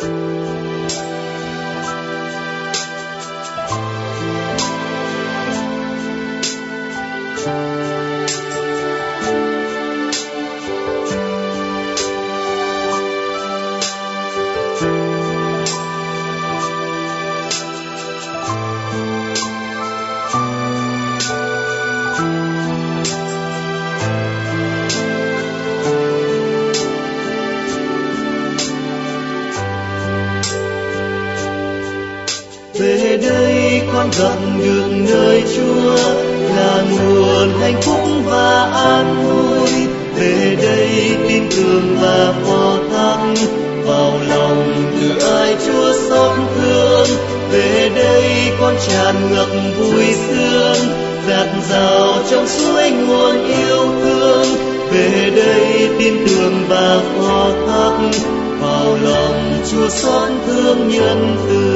Về đây con gặp được nơi Chúa là nguồn hạnh phúc và an vui. Về đây tin tưởng và phó thác vào lòng từ ai Chúa xót thương. Về đây con tràn ngập vui sướng, dạt dào trong suối nguồn yêu thương. Về đây tin tưởng và phó thác vào lòng Chúa xót thương nhân từ.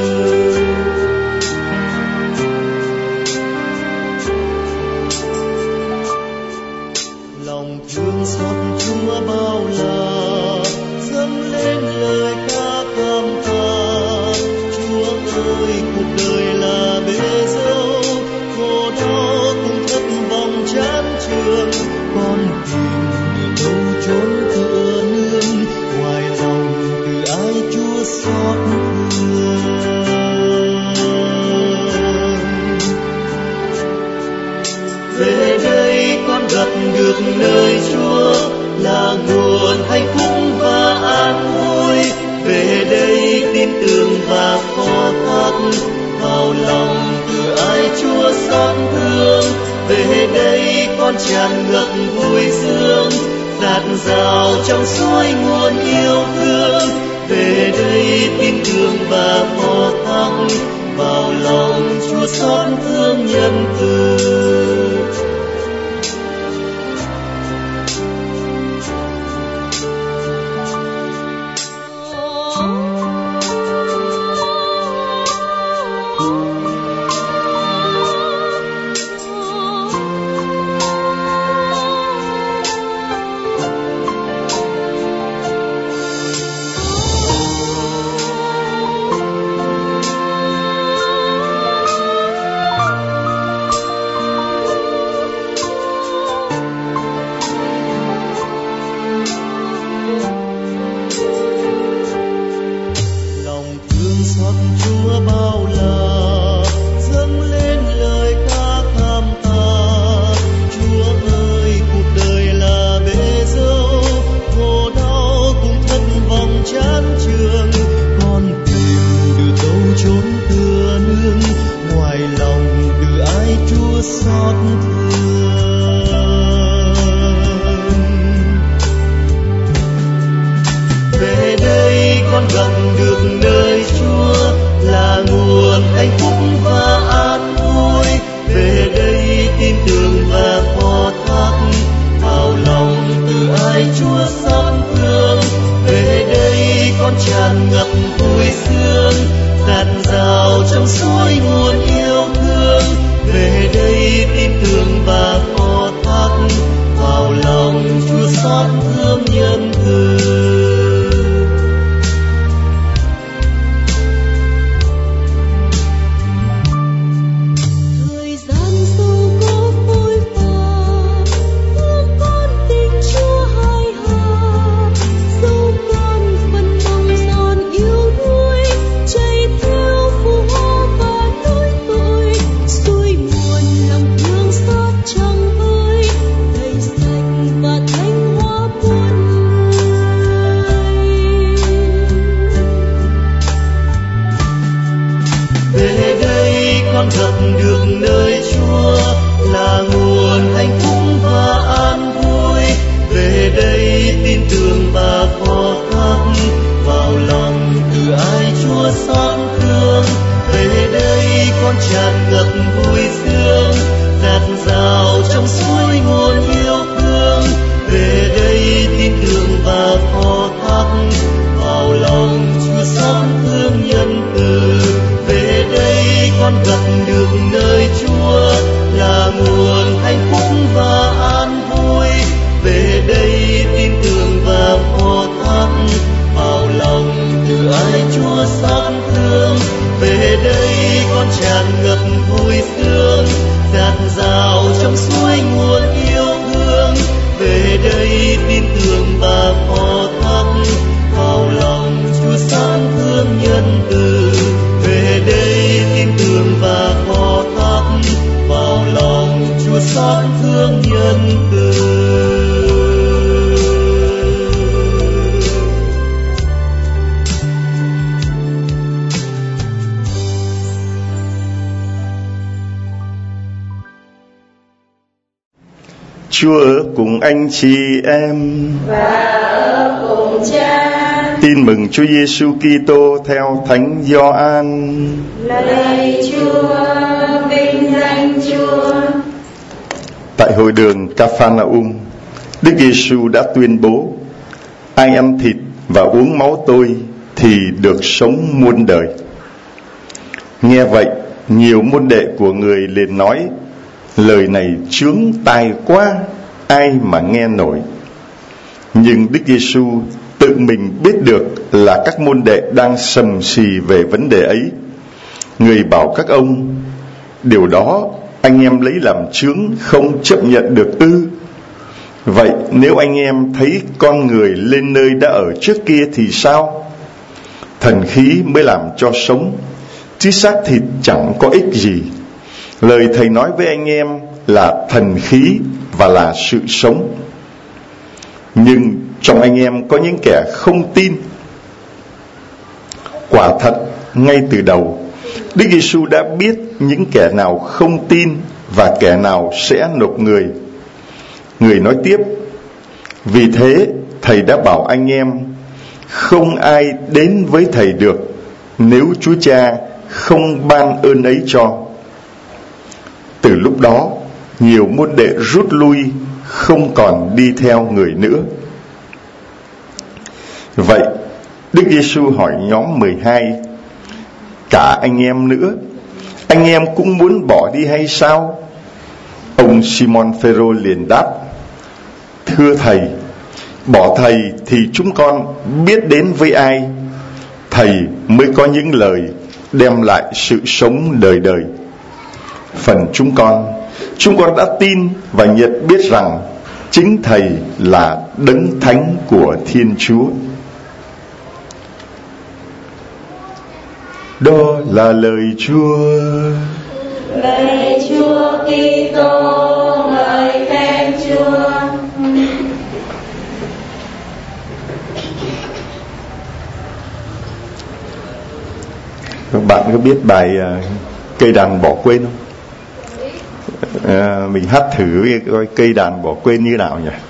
Lòng thương xót Chúa bao la, dâng lên lời ca cảm tạ. Chúa ơi, cuộc đời là bể dâu, khổ đau cùng thất vọng chán chường. Con tìm đi đâu chốn tựa nương, ngoài lòng từ ai Chúa xót thương. Về đây con gặp được nơi Chúa là nguồn hạnh phúc và an vui. Về đây tin tưởng và phó thác vào lòng từ ai Chúa xót thương. Về đây con tràn ngập vui sướng, dạt dào trong suối nguồn yêu thương. Về đây tin tưởng và phó thác vào lòng Chúa xót thương nhân từ. Chúa xót thương. Về đây con tràn ngập vui sướng, dạt dào trong suối nguồn yêu thương. Về đây tin tưởng và phó thác vào lòng Chúa xót thương nhân từ. Về đây tin tưởng và phó thác vào lòng Chúa xót thương nhân từ. Chúa ở cùng anh chị em và ở cùng Cha. Tin mừng Chúa Giêsu Kitô theo Thánh Gioan. Lạy Chúa, vinh danh Chúa. Tại hội đường Ca-pha-na-um, Đức Giêsu đã tuyên bố: ai ăn thịt và uống máu tôi thì được sống muôn đời. Nghe vậy, nhiều môn đệ của người liền nói: lời này chướng tai quá, ai mà nghe nổi. Nhưng Đức Giêsu tự mình biết được là các môn đệ đang sầm xì về vấn đề ấy. Người bảo các ông: điều đó anh em lấy làm chướng, không chấp nhận được ư? Vậy nếu anh em thấy con người lên nơi đã ở trước kia thì sao? Thần khí mới làm cho sống, chứ xác thịt chẳng có ích gì. Lời Thầy nói với anh em là thần khí và là sự sống. Nhưng trong anh em có những kẻ không tin. Quả thật, ngay từ đầu, Đức Giêsu đã biết những kẻ nào không tin và kẻ nào sẽ nộp người. Người nói tiếp: vì thế Thầy đã bảo anh em, không ai đến với Thầy được nếu Chúa Cha không ban ơn ấy cho. Từ lúc đó, nhiều môn đệ rút lui, không còn đi theo người nữa. Vậy, Đức Giêsu hỏi nhóm 12: cả anh em nữa, anh em cũng muốn bỏ đi hay sao? Ông Simon Phêrô liền đáp: thưa Thầy, bỏ Thầy thì chúng con biết đến với ai? Thầy mới có những lời đem lại sự sống đời đời. Phần chúng con đã tin và nhận biết rằng chính Thầy là Đấng Thánh của Thiên Chúa. Đó là lời Chúa. Lạy Chúa Kitô, ngợi khen Chúa. Các bạn có biết bài cây đàn bỏ quên không? Mình hát thử coi cây đàn bỏ quên như nào nhỉ?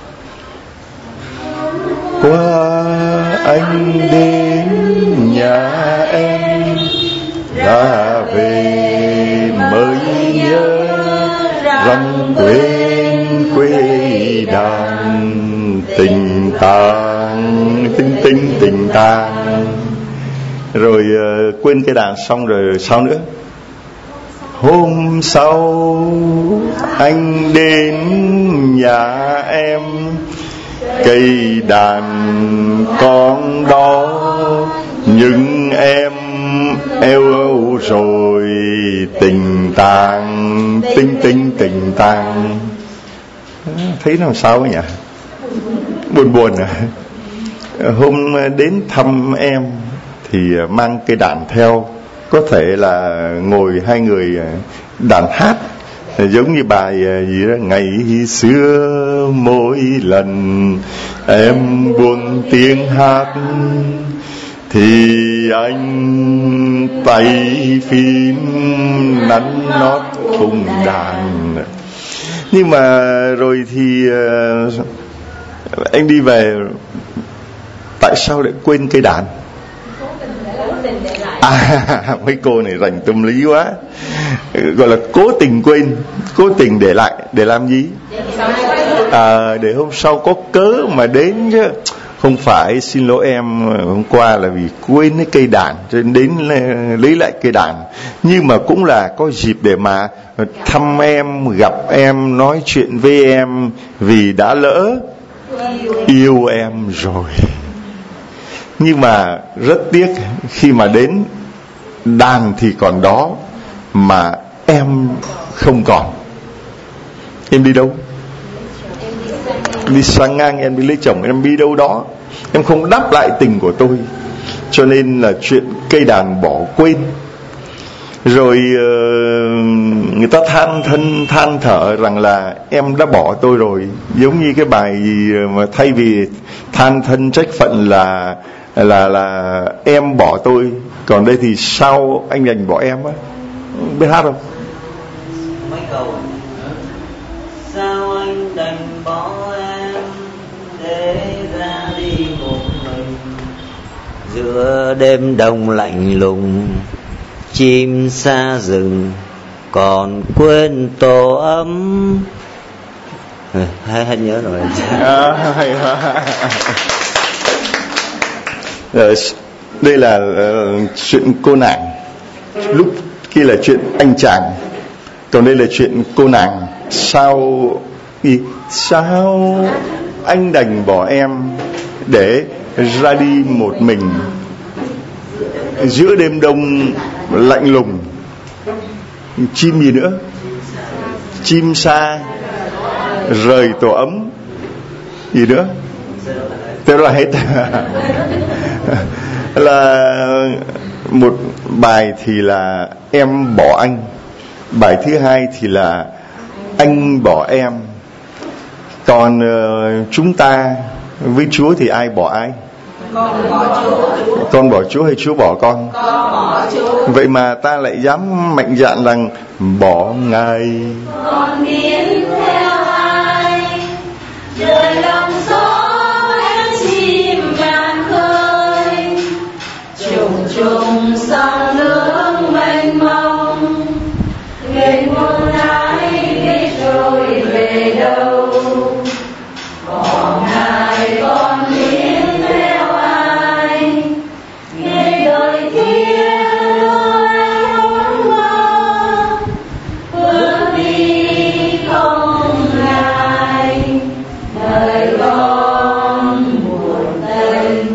Qua anh đến nhà em, ra về mới nhớ rằng quên quê đàn tình tang, tình tang. Rồi quên cây đàn xong rồi sao nữa? Hôm sau anh đến nhà em, cây đàn con đó nhưng em eo rồi tình tang, tình tang. Thấy nó sao nhỉ? Buồn à. Hôm đến thăm em thì mang cây đàn theo, có thể là ngồi hai người đàn hát, giống như bài gì đó: ngày xưa mỗi lần em buông tiếng hát thì anh tay phím nắn nót thùng đàn. Nhưng mà rồi thì anh đi về, tại sao lại quên cây đàn? Mấy cô này rành tâm lý quá. Gọi là cố tình quên, cố tình để lại. Để làm gì? Để hôm sau có cớ mà đến chứ. Không phải, xin lỗi em, hôm qua là vì quên cái cây đàn cho nên đến lấy lại cây đàn. Nhưng mà cũng là có dịp để mà thăm em, gặp em, nói chuyện với em, vì đã lỡ yêu em rồi. Nhưng mà rất tiếc khi mà đến đàn thì còn đó mà em không còn. Em đi đâu? Đi sang ngang, em đi lấy chồng, em đi đâu đó, em không đáp lại tình của tôi. Cho nên là chuyện cây đàn bỏ quên. Rồi người ta than thở rằng là em đã bỏ tôi rồi. Giống như cái bài gì mà thay vì than thân trách phận là em bỏ tôi, còn đây thì sao anh đành bỏ em á. Biết hát không? Mấy câu. Sao anh đành bỏ em để ra đi một mình, giữa đêm đông lạnh lùng, chim xa rừng còn quên tổ ấm. Hết nhớ rồi. Đây là chuyện cô nàng, lúc kia là chuyện anh chàng, còn đây là chuyện cô nàng. Sao anh đành bỏ em để ra đi một mình, giữa đêm đông lạnh lùng, chim gì nữa, chim xa rời tổ ấm, gì nữa, thế là hết. Là một bài thì là em bỏ anh, bài thứ hai thì là anh bỏ em. Còn chúng ta với Chúa thì ai bỏ ai? Con bỏ Chúa. Con bỏ Chúa hay Chúa bỏ con? Con bỏ Chúa. Vậy mà ta lại dám mạnh dạn rằng bỏ Ngài. Con biến theo ai? Trời lòng gió em chim ngàn khơi, trùng trùng sông nước mênh mông, người muôn ái biết rồi về đâu. Bỏ Ngài con biến theo ai? Nghe đời kia luôn mơ, bước đi không ngại, đời con buồn tênh.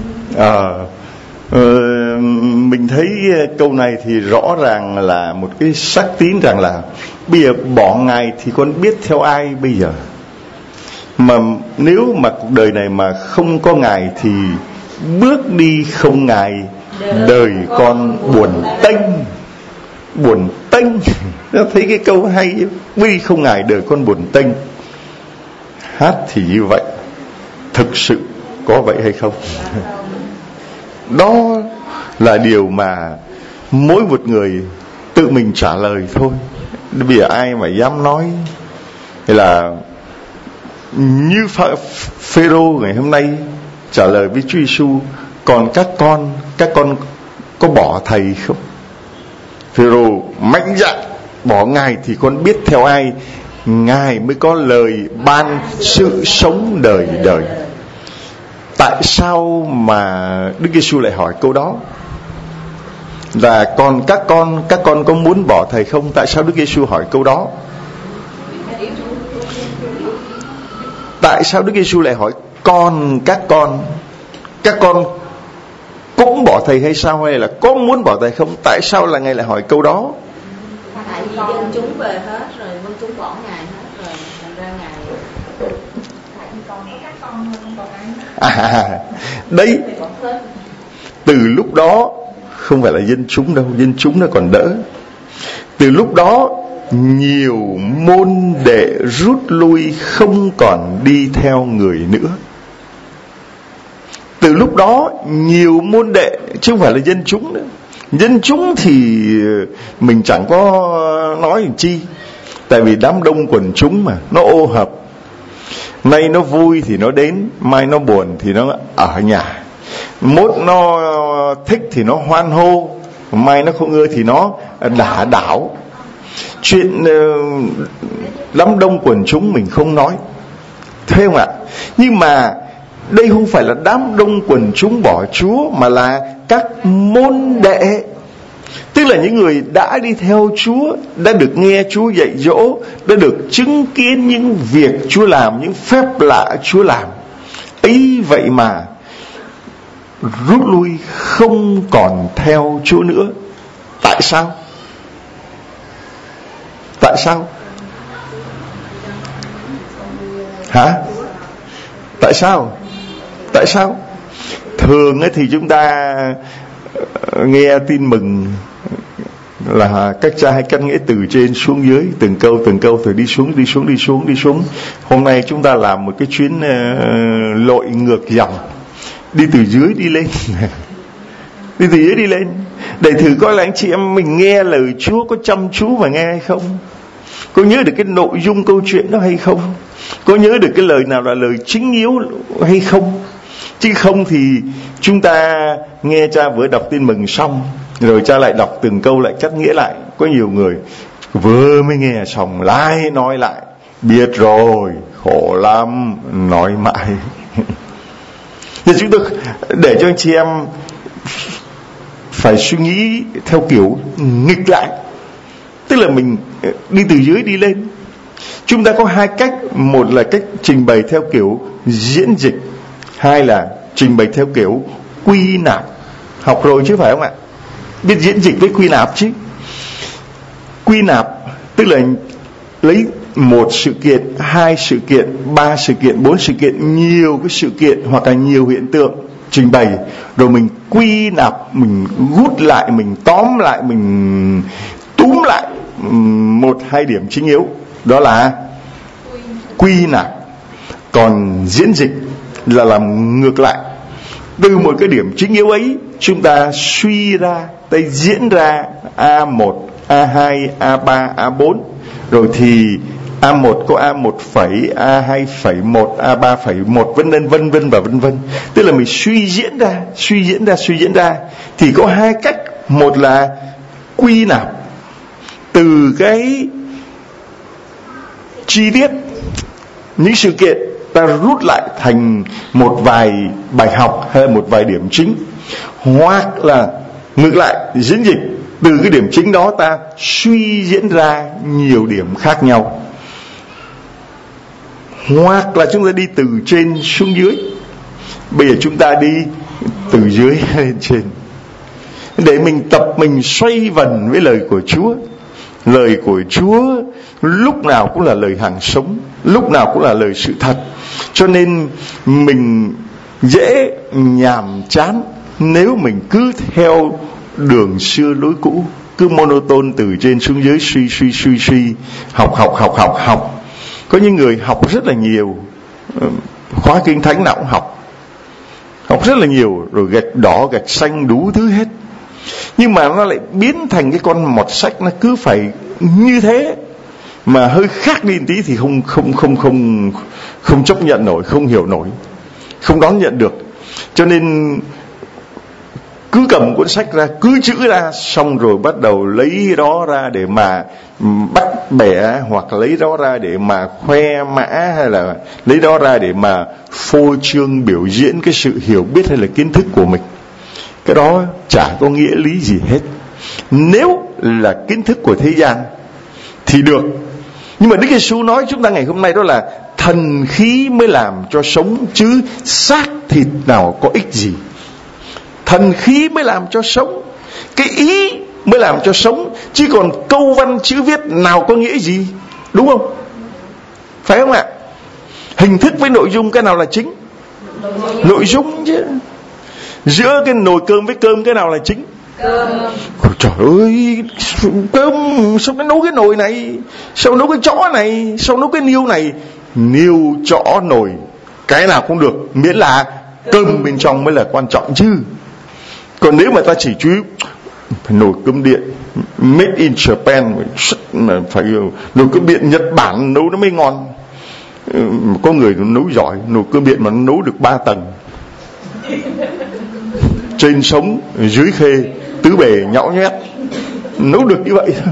Mình thấy câu này thì rõ ràng là một cái sắc tín rằng là bây giờ bỏ Ngài thì con biết theo ai bây giờ. Mà nếu mà cuộc đời này mà không có Ngài thì bước đi không Ngài, đời con buồn tênh. Buồn tênh. Thấy cái câu hay, bước đi không Ngài đời con buồn tênh. Hát thì như vậy, thực sự có vậy hay không? Đó là điều mà mỗi một người tự mình trả lời thôi. Bây giờ ai mà dám nói là như Phêrô ngày hôm nay trả lời với Chúa Giêsu, còn các con có bỏ thầy không? Phêrô mạnh dạn bỏ Ngài thì con biết theo ai, Ngài mới có lời ban sự sống đời đời. Tại sao mà Đức Giêsu lại hỏi câu đó? Là còn các con có muốn bỏ thầy không? Tại sao Đức Giêsu hỏi câu đó? Tại sao Đức Giêsu lại hỏi còn các con cũng bỏ thầy hay sao, hay là có muốn bỏ thầy không? Tại sao là Ngài lại hỏi câu đó? Tại vì dân chúng về hết rồi, dân chúng bỏ Ngài hết rồi, thành ra Ngài đấy, từ lúc đó không phải là dân chúng đâu, dân chúng nó còn đỡ. Từ lúc đó nhiều môn đệ rút lui, không còn đi theo người nữa. Từ lúc đó nhiều môn đệ, chứ không phải là dân chúng nữa. Dân chúng thì mình chẳng có nói làm chi, tại vì đám đông quần chúng mà nó ô hợp. Nay nó vui thì nó đến, mai nó buồn thì nó ở nhà. Mốt nó thích thì nó hoan hô, mai nó không ưa thì nó đả đảo. Chuyện đám đông quần chúng mình không nói, thấy không ạ? Nhưng mà đây không phải là đám đông quần chúng bỏ Chúa, mà là các môn đệ, tức là những người đã đi theo Chúa, đã được nghe Chúa dạy dỗ, đã được chứng kiến những việc Chúa làm, những phép lạ Chúa làm. Ấy vậy mà rút lui, không còn theo Chúa nữa. Tại sao? Tại sao? Hả? Tại sao? Tại sao? Thường ấy thì chúng ta nghe tin mừng là các cha hay căn nghĩa từ trên xuống dưới, từng câu rồi đi xuống. Hôm nay chúng ta làm một cái chuyến lội ngược dòng, đi từ dưới đi lên. Đi từ dưới đi lên, để thử coi là anh chị em mình nghe lời Chúa có chăm chú mà nghe hay không, có nhớ được cái nội dung câu chuyện đó hay không, có nhớ được cái lời nào là lời chính yếu hay không. Chứ không thì chúng ta nghe cha vừa đọc tin mừng xong rồi cha lại đọc từng câu lại cắt nghĩa lại. Có nhiều người vừa mới nghe xong lại nói lại, biết rồi, khổ lắm, nói mãi. Thì chúng tôi để cho anh chị em phải suy nghĩ theo kiểu nghịch lại, tức là mình đi từ dưới đi lên. Chúng ta có hai cách, một là cách trình bày theo kiểu diễn dịch, hai là trình bày theo kiểu quy nạp. Học rồi chứ phải không ạ? Biết diễn dịch với quy nạp chứ. Quy nạp tức là lấy một sự kiện, hai sự kiện, ba sự kiện, bốn sự kiện, nhiều cái sự kiện hoặc là nhiều hiện tượng trình bày, rồi mình quy nạp, mình rút lại, mình tóm lại, mình túm lại một hai điểm chính yếu, đó là quy nạp. Còn diễn dịch là làm ngược lại, từ một cái điểm chính yếu ấy chúng ta suy ra, tay diễn ra A1, A2, A3, A4, rồi thì A1 có A1 phẩy, A2 phẩy 1, A3 phẩy 1, vân vân và vân vân. Tức là mình suy diễn ra. Thì có hai cách, một là quy nạp từ cái chi tiết, những sự kiện ta rút lại thành một vài bài học hay một vài điểm chính, hoặc là ngược lại diễn dịch, từ cái điểm chính đó ta suy diễn ra nhiều điểm khác nhau, hoặc là chúng ta đi từ trên xuống dưới. Bây giờ chúng ta đi từ dưới lên trên để mình tập mình xoay vần với lời của Chúa. Lời của Chúa lúc nào cũng là lời hàng sống, lúc nào cũng là lời sự thật. Cho nên mình dễ nhàm chán nếu mình cứ theo đường xưa lối cũ, cứ monotone từ trên xuống dưới, suy, học. Có những người học rất là nhiều, khóa kinh thánh nào cũng học rất là nhiều, rồi gạch đỏ gạch xanh đủ thứ hết, nhưng mà nó lại biến thành cái con mọt sách, nó cứ phải như thế, mà hơi khác đi một tí thì không chấp nhận nổi, không hiểu nổi, không đón nhận được. Cho nên cứ cầm cuốn sách ra, cứ chữ ra, xong rồi bắt đầu lấy đó ra để mà bắt bẻ, hoặc lấy đó ra để mà khoe mã, hay là lấy đó ra để mà phô trương biểu diễn cái sự hiểu biết hay là kiến thức của mình. Cái đó chả có nghĩa lý gì hết. Nếu là kiến thức của thế gian thì được, nhưng mà Đức Giêsu nói chúng ta ngày hôm nay đó là thần khí mới làm cho sống, chứ xác thịt nào có ích gì. Thần khí mới làm cho sống, cái ý mới làm cho sống, chứ còn câu văn chữ viết nào có nghĩa gì, đúng không? Phải không ạ? Hình thức với nội dung cái nào là chính? Nội dung chứ. Giữa cái nồi cơm với cơm cái nào là chính? Cơm. Trời ơi, cơm sao nó nấu cái nồi này, sao nấu cái chõ này, sao nấu cái niêu này. Niêu, chõ, nồi, cái nào cũng được, miễn là cơm bên trong mới là quan trọng chứ. Còn nếu mà ta chỉ chú ý nồi cơm điện made in Japan, phải nồi cơm điện Nhật Bản nấu nó mới ngon. Có người nấu giỏi, nồi cơm điện mà nấu được 3 tầng, trên sống dưới khê, tứ bề nhão nhét, nấu được như vậy.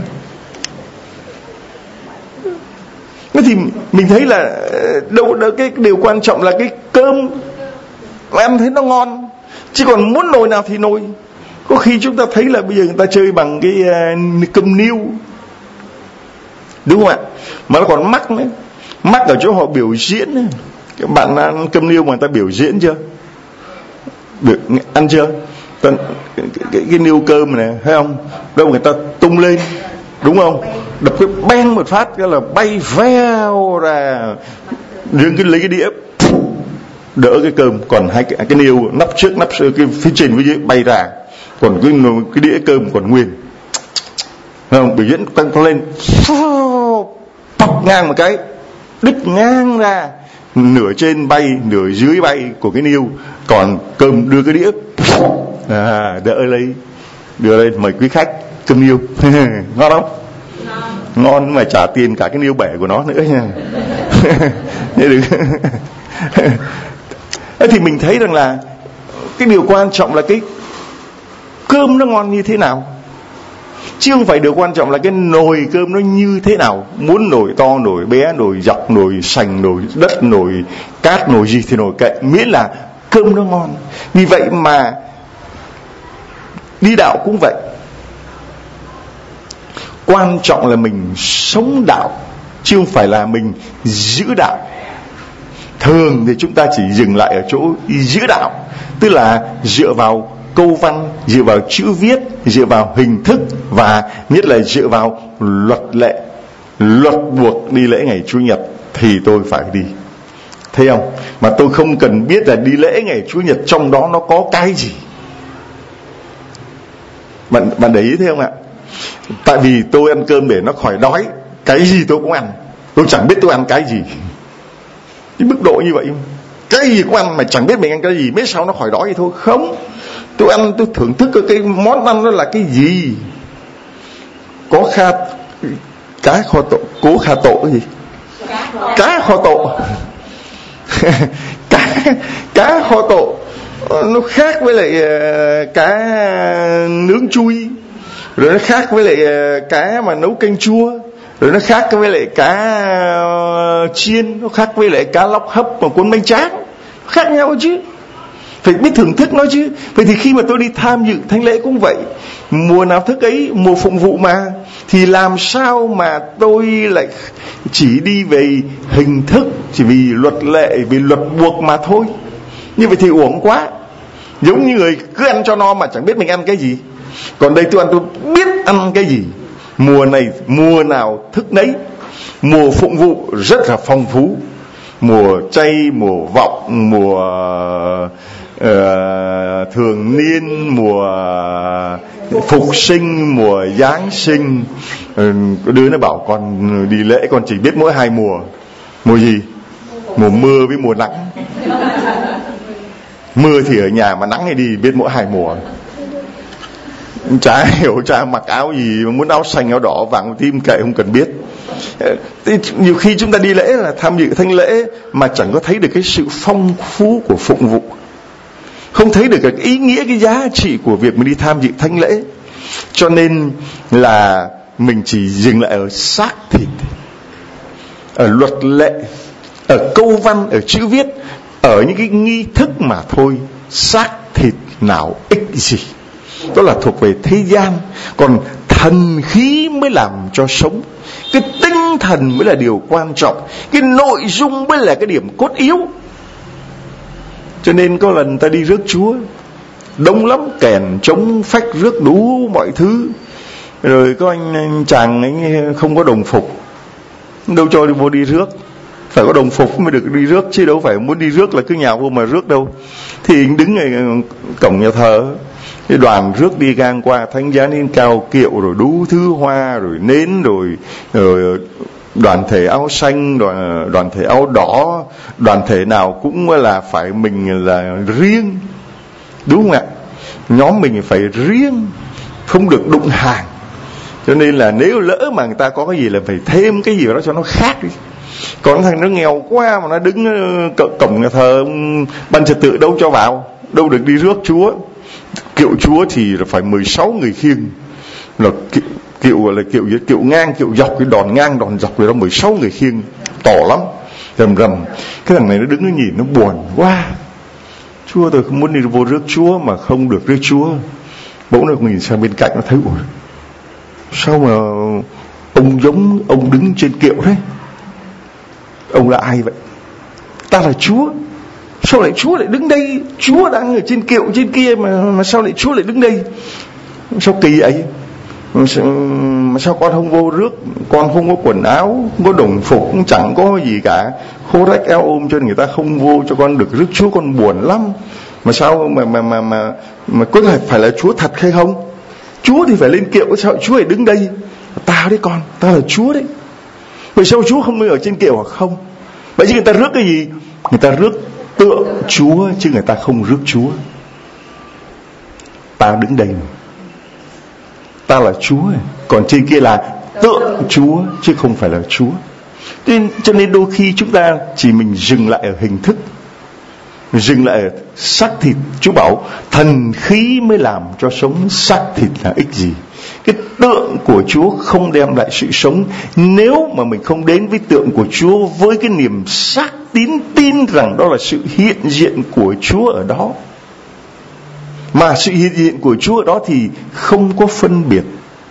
Thế thì mình thấy là đâu cái điều quan trọng là cái cơm mà em thấy nó ngon, chứ còn muốn nồi nào thì nồi. Có khi chúng ta thấy là bây giờ người ta chơi bằng cái cơm niêu, đúng không ạ? Mà nó còn mắc nữa, mắc ở chỗ họ biểu diễn. Các bạn ăn cơm niêu mà người ta biểu diễn chưa? Được ăn chưa? Cái niêu cơm này thấy không? Đâu người ta tung lên, đúng không? Đập cái bang một phát cái là bay veo ra, riêng lấy cái đĩa đỡ cái cơm, còn hai cái niêu nắp trước nắp sau, cái phía trên phía dưới bay ra, còn cái đĩa cơm còn nguyên. Thấy không? Biểu diễn tăng lên, pọc ngang một cái, đứt ngang ra, nửa trên bay nửa dưới bay của cái niêu, còn cơm đưa cái đĩa đỡ lấy, đưa lên mời quý khách cơm niêu. Ngon không? Ngon mà trả tiền cả cái niêu bể của nó nữa nha. Thì mình thấy rằng là cái điều quan trọng là cái cơm nó ngon như thế nào, chứ không phải điều quan trọng là cái nồi cơm nó như thế nào. Muốn nồi to, nồi bé, nồi dọc, nồi sành, nồi đất, nồi cát, nồi gì thì nồi kệ, miễn là cơm nó ngon. Vì vậy mà đi đạo cũng vậy, quan trọng là mình sống đạo chứ không phải là mình giữ đạo. Thường thì chúng ta chỉ dừng lại ở chỗ giữ đạo, tức là dựa vào câu văn, dựa vào chữ viết, dựa vào hình thức, và nhất là dựa vào luật lệ, luật buộc đi lễ ngày Chủ nhật thì tôi phải đi. Thấy không? Mà tôi không cần biết là đi lễ ngày Chủ nhật trong đó nó có cái gì. Bạn để ý thấy không ạ? Tại vì tôi ăn cơm để nó khỏi đói, cái gì tôi cũng ăn, tôi chẳng biết tôi ăn cái gì. Cái mức độ như vậy, cái gì cũng ăn mà chẳng biết mình ăn cái gì, biết sao nó khỏi đói thì thôi. Không, tôi ăn, tôi thưởng thức cái món ăn đó là cái gì. Có cá kho tộ, cố kha tộ cái gì? Cá kho tộ. cá kho tộ nó khác với lại cá nướng chui, rồi nó khác với lại cá mà nấu canh chua, rồi nó khác với lại cá chiên, nó khác với lại cá lóc hấp mà cuốn bánh tráng, khác nhau chứ. Phải biết thưởng thức nó chứ. Vậy thì khi mà tôi đi tham dự thánh lễ cũng vậy, mùa nào thức ấy, mùa phụng vụ mà, thì làm sao mà tôi lại chỉ đi về hình thức, chỉ vì luật lệ, vì luật buộc mà thôi. Như vậy thì uổng quá. Giống như người cứ ăn cho no mà chẳng biết mình ăn cái gì. Còn đây tôi ăn, tôi biết ăn cái gì. Mùa này, mùa nào thức nấy. Mùa phụng vụ rất là phong phú, mùa chay, mùa vọng, mùa thường niên, mùa phục sinh, mùa Giáng sinh. Đứa nó bảo con đi lễ con chỉ biết mỗi 2 mùa. Mùa gì? Mùa mưa với mùa nắng. Mưa thì ở nhà, mà nắng thì đi, biết mỗi 2 mùa. Chả hiểu, chả mặc áo gì, mà muốn áo xanh, áo đỏ, vàng, tím kệ không cần biết. Thì nhiều khi chúng ta đi lễ là tham dự thánh lễ mà chẳng có thấy được cái sự phong phú của phụng vụ, không thấy được cái ý nghĩa, cái giá trị của việc mình đi tham dự thánh lễ. Cho nên là mình chỉ dừng lại ở xác thịt, ở luật lệ, ở câu văn, ở chữ viết, ở những cái nghi thức mà thôi. Xác thịt nào ích gì, đó là thuộc về thế gian. Còn thần khí mới làm cho sống, cái tinh thần mới là điều quan trọng, cái nội dung mới là cái điểm cốt yếu. Cho nên có lần ta đi rước Chúa, đông lắm, kèn trống phách rước đủ mọi thứ. Rồi có anh chàng ấy không có đồng phục, đâu cho đi vô đi rước, phải có đồng phục mới được đi rước, chứ đâu phải muốn đi rước là cứ nhào vô mà rước đâu. Thì anh đứng ở cổng nhà thờ, cái đoàn rước đi ngang qua, thánh giá nên cao kiệu, rồi đủ thứ hoa, rồi nến, rồi đoàn thể áo xanh, đoàn thể áo đỏ, đoàn thể nào cũng là phải mình là riêng, đúng không ạ? Nhóm mình phải riêng, không được đụng hàng. Cho nên là nếu lỡ mà người ta có cái gì là phải thêm cái gì đó cho nó khác đi. Còn thằng nó nghèo quá mà nó đứng cổng nhà thờ, ban trật tự đâu cho vào, đâu được đi rước Chúa. Kiệu Chúa thì phải 16 người khiêng, là kiệu gọi là kiệu ngang, kiệu dọc, cái đòn ngang, đòn dọc rồi đó, 16 người khiêng, to lắm, rầm rầm. Cái thằng này nó đứng nó nhìn nó buồn quá. Chúa, tôi không muốn đi vô rước Chúa mà không được rước Chúa. Bỗng nó nhìn sang bên cạnh, nó thấy ủa, sao mà ông giống ông đứng trên kiệu thế? Ông là ai vậy? Ta là Chúa. Sao lại Chúa lại đứng đây? Chúa đang ở trên kiệu trên kia mà sao lại Chúa lại đứng đây? Sao kỳ vậy? Mà sao con không vô rước? Con không có quần áo, không có đồng phục, cũng chẳng có gì cả, khô rách eo ôm, cho nên người ta không vô cho con được rước Chúa. Con buồn lắm. Mà sao mà có phải là Chúa thật hay không? Chúa thì phải lên kiệu, sao Chúa lại đứng đây? Tao đấy con, tao là Chúa đấy. Vậy sao Chúa không ở trên kiệu hả? Không. Vậy chứ người ta rước cái gì? Người ta rước tượng Chúa, chứ người ta không rước Chúa. Tao đứng đây này, ta là Chúa, còn trên kia là tượng Chúa chứ không phải là Chúa. Cho nên đôi khi chúng ta chỉ mình dừng lại ở hình thức, dừng lại ở xác thịt. Chúa bảo thần khí mới làm cho sống, xác thịt là ích gì? Cái tượng của Chúa không đem lại sự sống nếu mà mình không đến với tượng của Chúa với cái niềm xác tin rằng đó là sự hiện diện của Chúa ở đó. Mà sự hiện diện của Chúa ở đó thì không có phân biệt.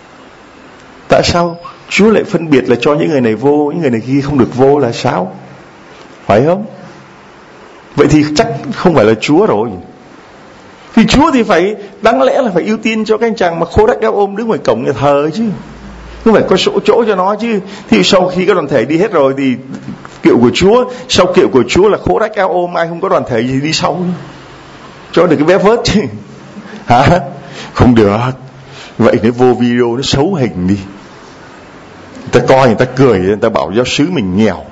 Tại sao Chúa lại phân biệt là cho những người này vô, những người này kia không được vô là sao? Phải không? Vậy thì chắc không phải là Chúa rồi. Vì Chúa thì phải, đáng lẽ là phải ưu tiên cho cái anh chàng mà khô rách eo ôm đứng ngoài cổng nhà thờ chứ, không phải có chỗ cho nó chứ. Thì sau khi các đoàn thể đi hết rồi thì kiệu của Chúa, sau kiệu của Chúa là khô rách eo ôm, ai không có đoàn thể gì đi sau cho được cái vé vớt chứ. Hả? Không được. Vậy nó vô video nó xấu hình đi, người ta coi người ta cười, người ta bảo giáo xứ mình nghèo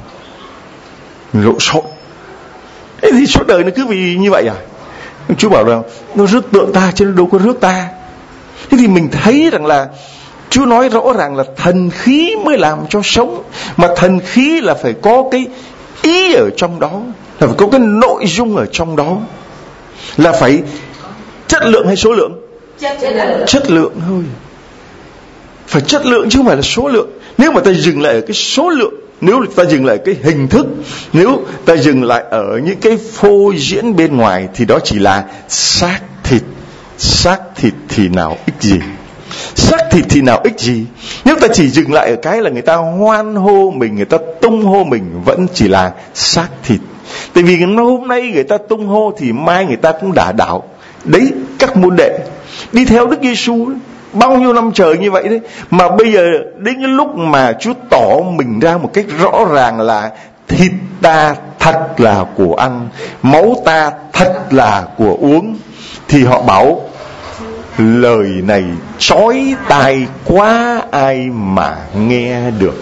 lộn xộn. Thế thì suốt đời nó cứ vì như vậy à? Chúa bảo là nó rước tượng ta chứ nó đâu có rước ta. Thế thì mình thấy rằng là Chúa nói rõ ràng là thần khí mới làm cho sống. Mà thần khí là phải có cái ý ở trong đó, là phải có cái nội dung ở trong đó. Là phải chất lượng hay số lượng? Chất lượng thôi. Phải chất lượng chứ không phải là số lượng. Nếu mà ta dừng lại ở cái số lượng, nếu ta dừng lại ở cái hình thức, nếu ta dừng lại ở những cái phô diễn bên ngoài thì đó chỉ là xác thịt. Xác thịt thì nào ích gì? Xác thịt thì nào ích gì? Nếu ta chỉ dừng lại ở cái là người ta hoan hô mình, người ta tung hô mình, vẫn chỉ là xác thịt. Tại vì hôm nay người ta tung hô thì mai người ta cũng đả đảo. Đấy, các môn đệ đi theo Đức Giêsu bao nhiêu năm trời như vậy đấy, mà bây giờ đến cái lúc mà Chúa tỏ mình ra một cách rõ ràng là thịt ta thật là của ăn, máu ta thật là của uống, thì họ bảo lời này chói tai quá, ai mà nghe được.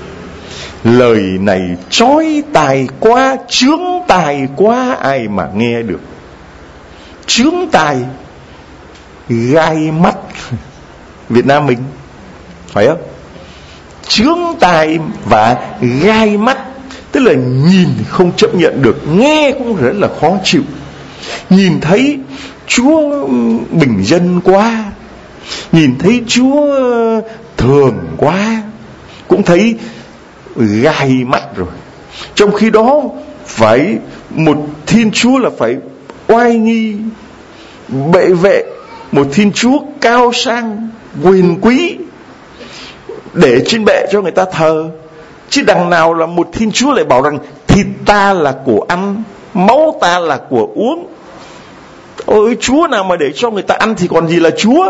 Lời này chói tai quá, chướng tai quá, ai mà nghe được. Chướng tai, gai mắt, Việt Nam mình phải không? Chướng tai và gai mắt, tức là nhìn không chấp nhận được, nghe cũng rất là khó chịu. Nhìn thấy Chúa bình dân quá, nhìn thấy Chúa thường quá, cũng thấy gai mắt rồi. Trong khi đó phải một Thiên Chúa là phải oai nghi, bệ vệ, một Thiên Chúa cao sang, quyền quý, để trên bệ cho người ta thờ. Chứ đằng nào là một Thiên Chúa lại bảo rằng thịt ta là của ăn, máu ta là của uống. Ôi, Chúa nào mà để cho người ta ăn thì còn gì là Chúa.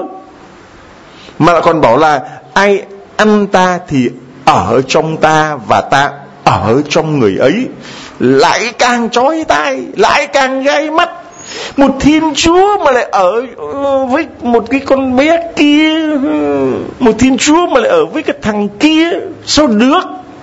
Mà lại còn bảo là ai ăn ta thì ở trong ta và ta ở trong người ấy. Lại càng chói tai, lại càng gai mắt. Một Thiên Chúa mà lại ở với một cái con bé kia, một Thiên Chúa mà lại ở với cái thằng kia, sao được?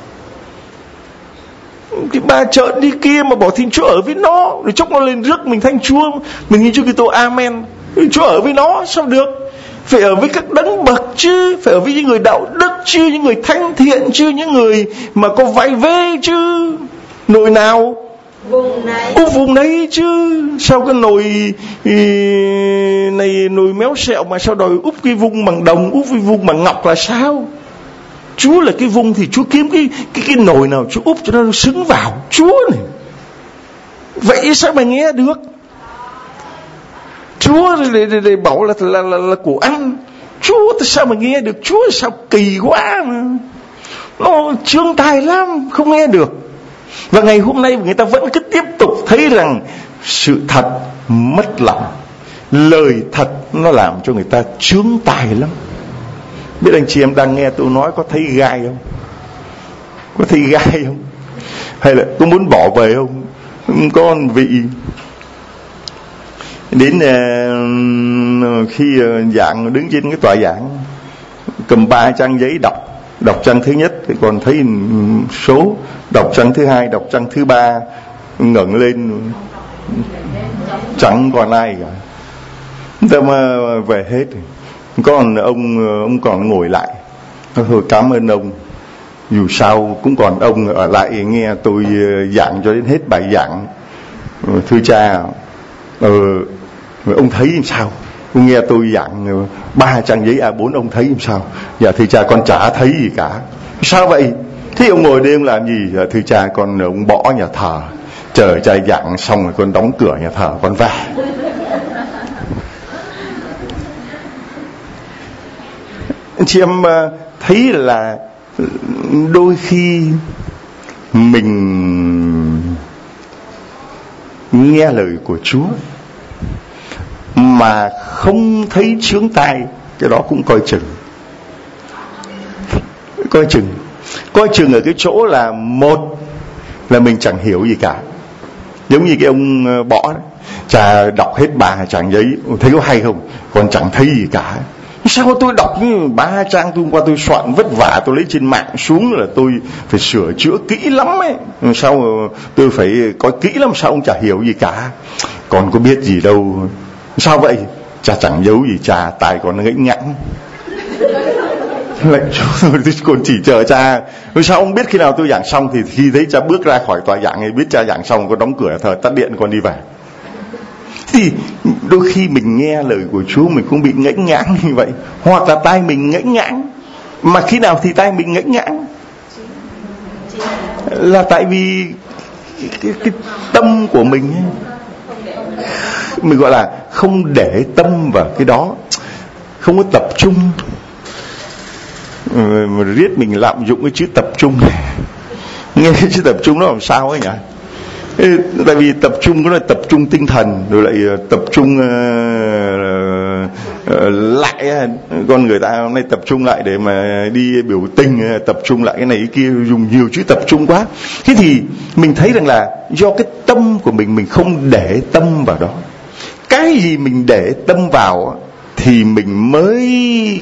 Cái bà trợn đi kia mà bỏ Thiên Chúa ở với nó, rồi chốc nó lên rước mình thanh Chúa, mình nhìn Chúa Kitô amen. Chúa ở với nó sao được? Phải ở với các đấng bậc chứ, phải ở với những người đạo đức chứ, những người thánh thiện chứ, những người mà có vai vế chứ. Nồi nào vùng đấy chứ. Sao cái nồi này nồi méo xẹo mà sao đòi úp cái vung bằng đồng, úp cái vung bằng ngọc là sao? Chúa là cái vung thì Chúa kiếm cái nồi nào Chúa úp cho nó xứng vào Chúa này. Vậy sao mà nghe được? Chúa để bảo là của ăn. Chúa sao mà nghe được? Chúa sao kỳ quá mà. Nó chướng tai lắm, không nghe được. Và ngày hôm nay người ta vẫn cứ tiếp tục thấy rằng sự thật mất lòng. Lời thật nó làm cho người ta chướng tai lắm. Biết anh chị em đang nghe tôi nói có thấy gai không? Có thấy gai không? Hay là có muốn bỏ về không? Có vị đến khi giảng đứng trên cái tòa giảng, cầm 3 trang giấy đọc trang thứ nhất thì còn thấy số, đọc trang thứ 2, đọc trang thứ 3, ngẩng lên chẳng còn ai cả. Thế mà về hết. Còn ông còn ngồi lại. Thôi cảm ơn ông, dù sao cũng còn ông ở lại nghe tôi giảng cho đến hết bài giảng. Thưa cha, ông thấy làm sao? Ông nghe tôi giảng 3 trang giấy A4, ông thấy làm sao? Dạ thưa cha, con chả thấy gì cả. Sao vậy? Thế ông ngồi đêm làm gì? Dạ thưa cha, con ông bỏ nhà thờ, chờ cha giảng xong rồi con đóng cửa nhà thờ con về. Chị em thấy là đôi khi mình nghe lời của Chúa mà không thấy chướng tai, cái đó cũng coi chừng ở cái chỗ là một là mình chẳng hiểu gì cả. Giống như cái ông bỏ đó, cha đọc hết 3 trang giấy, thấy có hay không? Còn chẳng thấy gì cả. Sao tôi đọc 3 trang, tôi qua tôi soạn vất vả, tôi lấy trên mạng xuống là tôi phải sửa chữa kỹ lắm ấy. Sao tôi phải coi kỹ lắm, sao ông chả hiểu gì cả? Còn có biết gì đâu. Sao vậy? Cha chẳng giấu gì cha, tài còn nó ngẫy ngãng. Còn chỉ chờ cha. Sao ông biết khi nào tôi giảng xong? Thì khi thấy cha bước ra khỏi tòa giảng, biết cha giảng xong, con đóng cửa thờ, tắt điện, con đi về. Thì đôi khi mình nghe lời của Chúa mình cũng bị ngẫy ngãng như vậy. Hoặc là tai mình ngẫy ngãng. Mà khi nào thì tai mình ngẫy ngãng? Là tại vì cái tâm của mình ấy, mình gọi là không để tâm vào cái đó, không có tập trung. Mà riết mình lạm dụng cái chữ tập trung này. Nghe cái chữ tập trung nó làm sao ấy nhỉ? Tại vì tập trung có là tập trung tinh thần, rồi lại tập trung lại. Con người ta hôm nay tập trung lại để mà đi biểu tình, tập trung lại cái này cái kia, dùng nhiều chữ tập trung quá. Thế thì mình thấy rằng là do cái tâm của mình không để tâm vào đó. Cái gì mình để tâm vào thì mình mới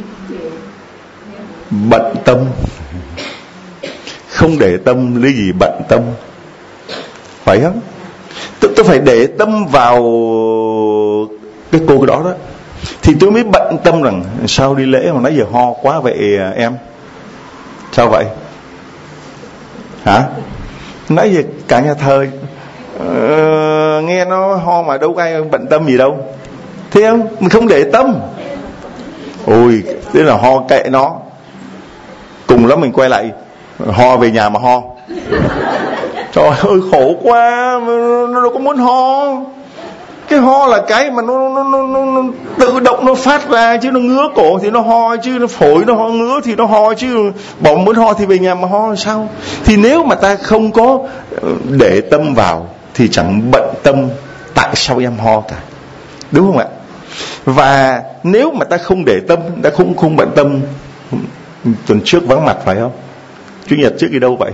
bận tâm. Không để tâm lấy gì bận tâm, phải không? Tôi phải để tâm vào cái cô đó đó thì tôi mới bận tâm rằng sao đi lễ mà nãy giờ ho quá vậy em? Sao vậy? Hả? Nãy giờ cả nhà thờ nghe nó ho mà đâu có ai bận tâm gì đâu. Thấy không? Mình không để tâm. Ôi, thế là ho kệ nó. Cùng lắm mình quay lại ho về nhà mà ho. Trời ơi khổ quá, nó đâu có muốn ho. Cái ho là cái mà nó tự động nó phát ra, chứ nó ngứa cổ thì nó ho, chứ nó phổi nó ho, ngứa thì nó ho, chứ bỏ muốn ho thì về nhà mà ho sao? Thì nếu mà ta không có để tâm vào thì chẳng bận tâm tại sao em ho cả, đúng không ạ? Và nếu mà ta không để tâm, ta không bận tâm, tuần trước vắng mặt phải không? Chủ nhật trước đi đâu vậy?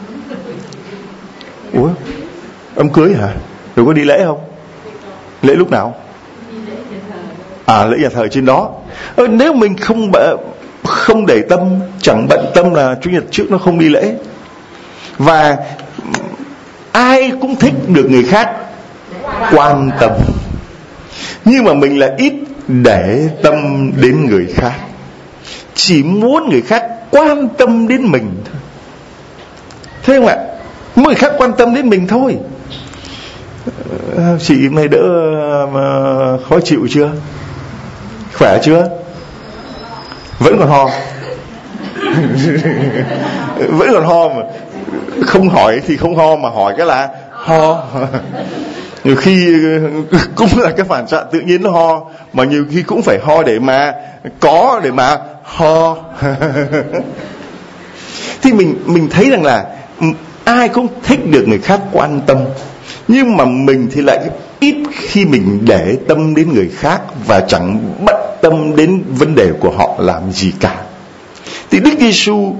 Ủa, đám cưới hả? Rồi có đi lễ không? Lễ lúc nào? À, lễ nhà thờ trên đó. Nếu mình không để tâm, chẳng bận tâm là chủ nhật trước nó không đi lễ. Và ai cũng thích được người khác quan tâm, nhưng mà mình lại ít để tâm đến người khác, chỉ muốn người khác quan tâm đến mình thôi. Thấy không ạ? Người khác quan tâm đến mình thôi. Chị hôm nay đỡ khó chịu chưa? Khỏe chưa? Vẫn còn ho. Vẫn còn ho mà. Không hỏi thì không ho, mà hỏi cái là ho. Nhiều khi cũng là cái phản xạ tự nhiên nó ho, mà nhiều khi cũng phải ho để mà ho. Thì mình thấy rằng là ai cũng thích được người khác quan tâm, nhưng mà mình thì lại ít khi mình để tâm đến người khác và chẳng bận tâm đến vấn đề của họ làm gì cả. Thì Đức Giêsu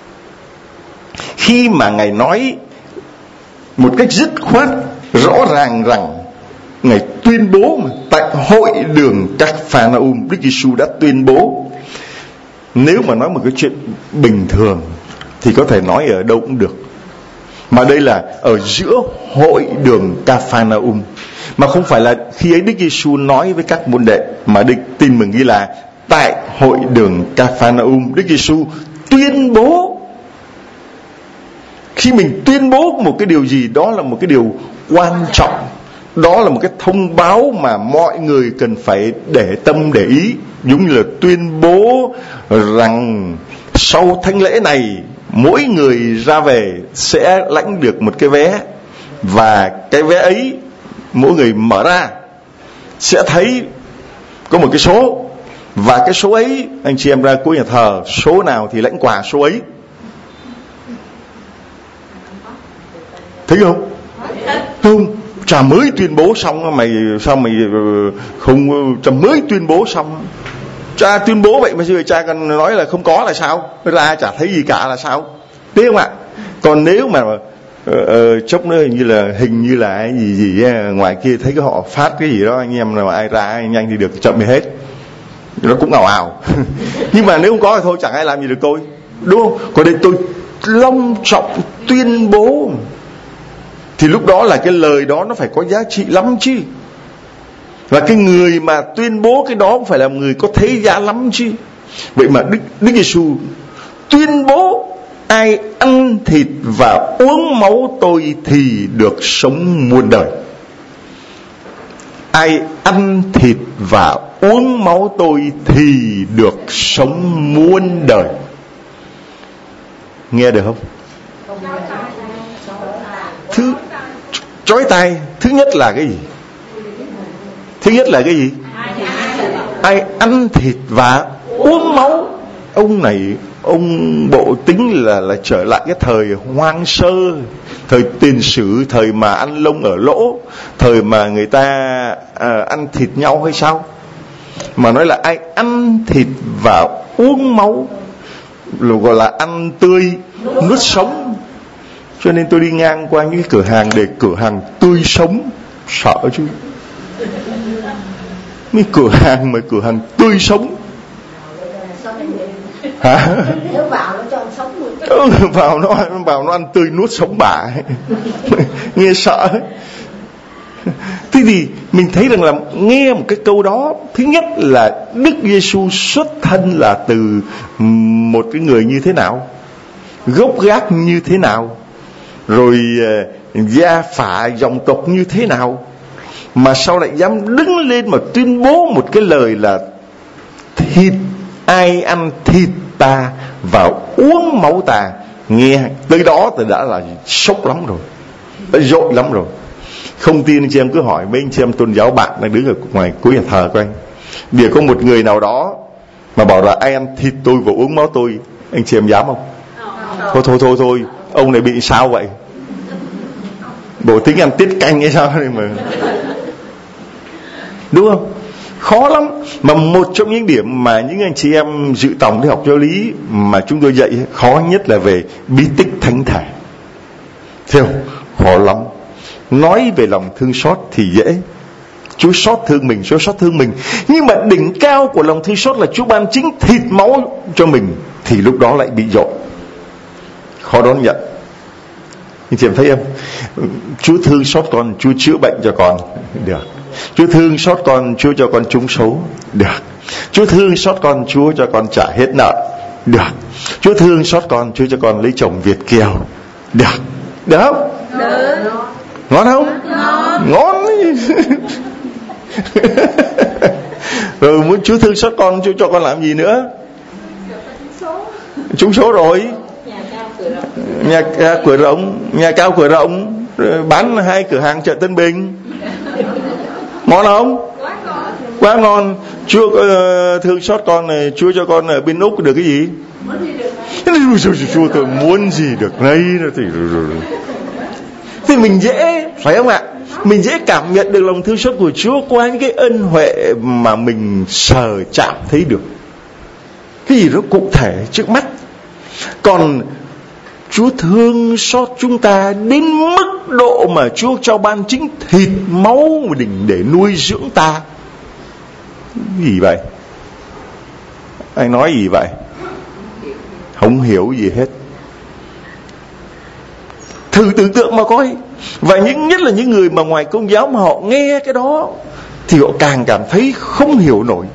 khi mà Ngài nói một cách dứt khoát, rõ ràng rằng Ngài tuyên bố mà, tại hội đường Các-pha-na-um, Đức Giêsu đã tuyên bố. Nếu mà nói một cái chuyện bình thường thì có thể nói ở đâu cũng được, mà đây là ở giữa hội đường Các-pha-na-um, mà không phải là khi ấy Đức Giêsu nói với các môn đệ, mà Đức Tin Mừng ghi là tại hội đường Các-pha-na-um, Đức Giêsu tuyên bố. Khi mình tuyên bố một cái điều gì đó là một cái điều quan trọng, đó là một cái thông báo mà mọi người cần phải để tâm để ý. Giống như là tuyên bố rằng sau thánh lễ này mỗi người ra về sẽ lãnh được một cái vé, và cái vé ấy mỗi người mở ra sẽ thấy có một cái số, và cái số ấy anh chị em ra cuối nhà thờ, số nào thì lãnh quà số ấy. Thấy không? Không, chả mới tuyên bố xong mày, sao mày không, chả mới tuyên bố xong, cha tuyên bố vậy mà giờ cha còn nói là không có là sao? Ra chả thấy gì cả là sao? Biết không ạ? Còn nếu mà chốc nữa hình như là cái gì ngoài kia thấy cái họ phát cái gì đó, anh em nào ai ra ai nhanh thì được, chậm thì hết, nó cũng ào ào. Nhưng mà nếu không có thì thôi, chẳng ai làm gì được tôi, đúng không? Còn đây tôi long trọng tuyên bố, thì lúc đó là cái lời đó nó phải có giá trị lắm chứ. Và cái người mà tuyên bố cái đó cũng phải là người có thế giá lắm chứ. Vậy mà Đức Giêsu tuyên bố ai ăn thịt và uống máu tôi thì được sống muôn đời. Ai ăn thịt và uống máu tôi thì được sống muôn đời. Nghe được không? Chói tai. Thứ nhất là cái gì? Thứ nhất là cái gì? Ai ăn thịt và uống máu. Ông này, ông bộ tính là trở lại cái thời hoang sơ, thời tiền sử, thời mà ăn lông ở lỗ, thời mà người ta ăn thịt nhau hay sao? Mà nói là ai ăn thịt và uống máu, gọi là ăn tươi nuốt sống. Cho nên tôi đi ngang qua những cái cửa hàng để cửa hàng tươi sống, sợ chứ. Mấy cửa hàng tươi sống. Hả? Nếu vào nó cho ăn sống luôn. Vào nó ăn tươi nuốt sống bả. Nghe sợ. Thế thì mình thấy rằng là nghe một cái câu đó, thứ nhất là Đức Giêsu xuất thân là từ một cái người như thế nào, gốc gác như thế nào, rồi gia phả dòng tộc như thế nào, mà sau lại dám đứng lên mà tuyên bố một cái lời là thịt, ai ăn thịt ta và uống máu ta. Nghe tới đó thì đã là sốc lắm rồi, đã dội lắm rồi. Không tin anh chị em cứ hỏi mấy anh chị em tôn giáo bạn đang đứng ở ngoài cuối nhà thờ của anh, bây giờ có một người nào đó mà bảo là ai ăn thịt tôi và uống máu tôi, anh chị em dám không? Thôi ông này bị sao vậy? Bộ tính ăn tiết canh hay sao này mà, đúng không? Khó lắm. Mà một trong những điểm mà những anh chị em dự tòng đi học giáo lý mà chúng tôi dạy khó nhất là về bí tích thánh thể. Theo khó lắm. Nói về lòng thương xót thì dễ, Chúa xót thương mình, Chúa xót thương mình. Nhưng mà đỉnh cao của lòng thương xót là Chúa ban chính thịt máu cho mình, thì lúc đó lại bị dội, khó đón nhận. Anh chị em thấy không? Chúa thương xót con, Chúa chữa bệnh cho con, được. Chúa thương xót con, Chúa cho con trúng số, được. Chúa thương xót con, Chúa cho con trả hết nợ, được. Chúa thương xót con, Chúa cho con lấy chồng Việt kiều, được. Được không? Được. Ngon không? Ngon. Rồi muốn Chúa thương xót con, Chúa cho con làm gì nữa? Trúng số rồi. Nhà cao cửa rộng, bán 2 cửa hàng chợ Tân Bình. Ngon không? Quá ngon. Chúa thương xót con này, Chúa cho con ở bên Úc được cái gì? Chúa tôi muốn gì được đấy. Thì mình dễ, phải không ạ? Mình dễ cảm nhận được lòng thương xót của Chúa qua những cái ân huệ mà mình sờ chạm thấy được, cái gì đó cụ thể trước mắt. Còn Chúa thương xót chúng ta đến mức độ mà Chúa cho ban chính thịt máu để nuôi dưỡng ta. Gì vậy? Anh nói gì vậy? Không hiểu gì hết. Thử tưởng tượng mà coi. Và nhất là những người mà ngoài Công giáo mà họ nghe cái đó thì họ càng cảm thấy không hiểu nổi.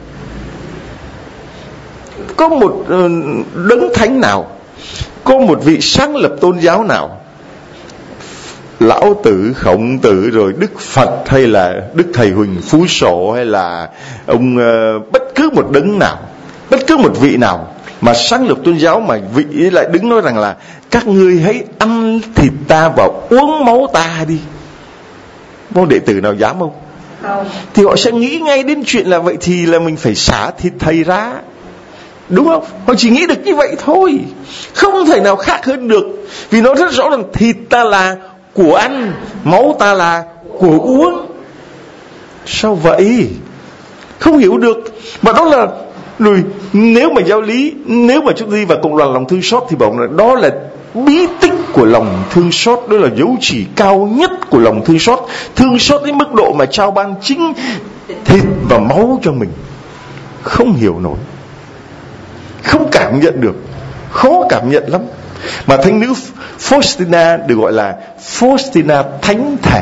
Có một đấng thánh nào, có một vị sáng lập tôn giáo nào, Lão Tử, Khổng Tử, rồi Đức Phật, hay là Đức Thầy Huỳnh Phú Sổ, hay là ông bất cứ một đấng nào, bất cứ một vị nào mà sáng lập tôn giáo mà vị ấy lại đứng nói rằng là các ngươi hãy ăn thịt ta và uống máu ta đi. Có đệ tử nào dám không? Thì họ sẽ nghĩ ngay đến chuyện là vậy thì là mình phải xả thịt thầy ra, đúng không? Họ chỉ nghĩ được như vậy thôi, không thể nào khác hơn được. Vì nó rất rõ rằng thịt ta là của ăn, máu ta là của uống. Sao vậy? Không hiểu được. Và đó là rồi, nếu mà giáo lý, nếu mà chúng ta đi vào cộng đoàn lòng thương xót thì bảo là đó là bí tích của lòng thương xót, đó là dấu chỉ cao nhất của lòng thương xót. Thương xót đến mức độ mà trao ban chính thịt và máu cho mình. Không hiểu nổi, không cảm nhận được, khó cảm nhận lắm. Mà thánh nữ Faustina được gọi là Faustina thánh thể,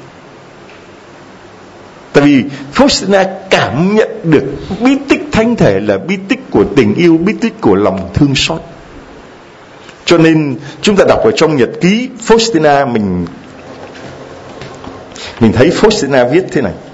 tại vì Faustina cảm nhận được bí tích thánh thể là bí tích của tình yêu, bí tích của lòng thương xót. Cho nên chúng ta đọc ở trong nhật ký Faustina, mình thấy Faustina viết thế này.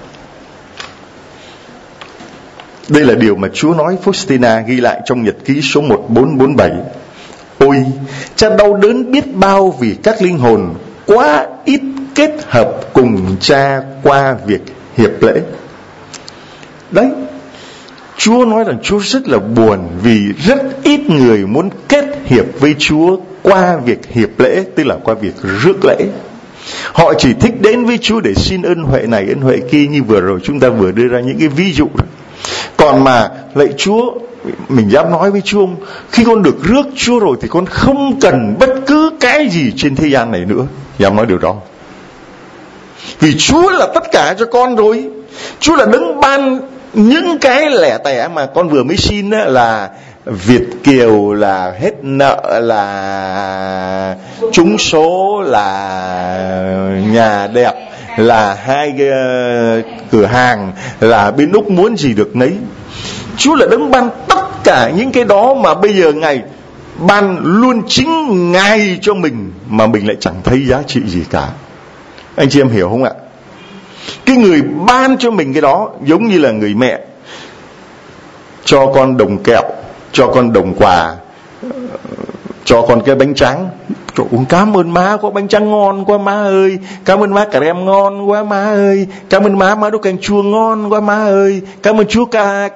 Đây là điều mà Chúa nói Faustina ghi lại trong nhật ký số 1447. Ôi, cha đau đớn biết bao vì các linh hồn quá ít kết hợp cùng cha qua việc hiệp lễ. Đấy, Chúa nói rằng Chúa rất là buồn vì rất ít người muốn kết hiệp với Chúa qua việc hiệp lễ, tức là qua việc rước lễ. Họ chỉ thích đến với Chúa để xin ơn huệ này, ơn huệ kia, như vừa rồi chúng ta vừa đưa ra những cái ví dụ đó. Còn mà lạy Chúa, mình dám nói với Chúa, khi con được rước Chúa rồi thì con không cần bất cứ cái gì trên thế gian này nữa. Dám nói điều đó. Vì Chúa là tất cả cho con rồi. Chúa là đấng ban những cái lẻ tẻ mà con vừa mới xin đó, là Việt kiều, là hết nợ, là trúng số, là nhà đẹp, là 2 cửa hàng, là bên Úc muốn gì được nấy. Chúa là đấng ban tất cả những cái đó mà bây giờ Ngài ban luôn chính Ngài cho mình mà mình lại chẳng thấy giá trị gì cả. Anh chị em hiểu không ạ? Cái người ban cho mình cái đó giống như là người mẹ cho con đồng kẹo, cho con đồng quà, cho con cái bánh tráng. Trời, cảm ơn má, có bánh tráng ngon quá má ơi. Cảm ơn má cà rem ngon quá má ơi. Cảm ơn má nấu canh chua ngon quá má ơi. Cảm ơn Chúa cá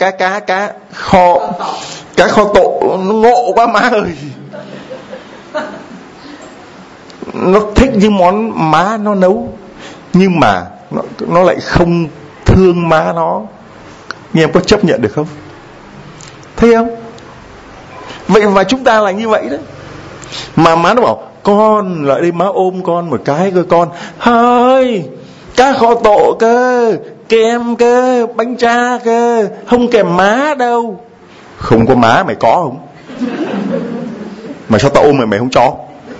kho tộ nó ngộ quá má ơi. Nó thích những món má nó nấu, nhưng mà nó lại không thương má nó. Nhưng em có chấp nhận được không? Thấy không? Vậy mà chúng ta là như vậy đó. Mà má nó bảo con lại đây, má ôm con một cái cơ con. Hơi, cá kho tộ cơ, kem cơ, bánh cha cơ, không kèm má đâu. Không có má mày có không? Mà sao tao ôm mày không cho?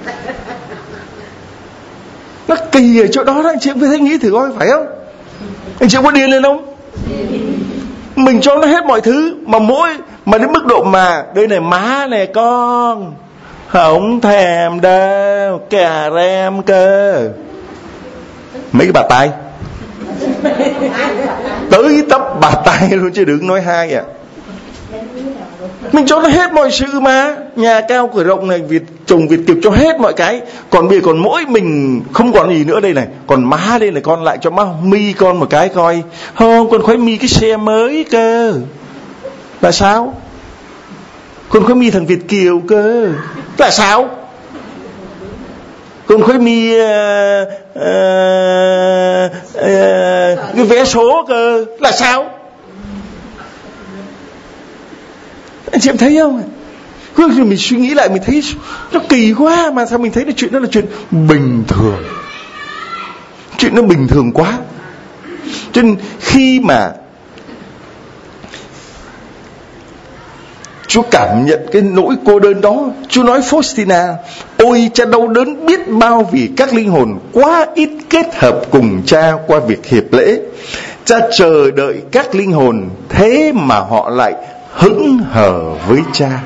Nó kỳ ở chỗ đó đó, anh chị phải thấy nghĩ thử coi, phải không? Anh chị có điên lên không? Mình cho nó hết mọi thứ, mà đến mức độ mà đây này má này con, không thèm đâu, cà rem cơ. Mấy cái bà tay tới tấp bà tay luôn chứ đừng nói hai à. Mình cho nó hết mọi sự mà. Nhà cao cửa rộng này, chồng Việt kiều cho hết mọi cái. Còn bây giờ còn mỗi mình không còn gì nữa đây này. Còn má đây này, con lại cho má mi con một cái coi. Không, con khoái mi cái xe mới cơ. Là sao? Con khoái mi thằng Việt kiều cơ. Là sao? Con Khuấy My cái vé số cơ là sao? Anh chị em thấy không? Cứ mình suy nghĩ lại mình thấy nó kỳ quá, mà sao mình thấy chuyện đó là chuyện bình thường. Chuyện nó bình thường quá. Cho nên khi mà Chúa cảm nhận cái nỗi cô đơn đó, Chúa nói Faustina: ôi cha đau đớn biết bao vì các linh hồn quá ít kết hợp cùng cha qua việc hiệp lễ. Cha chờ đợi các linh hồn, thế mà họ lại hững hờ với cha.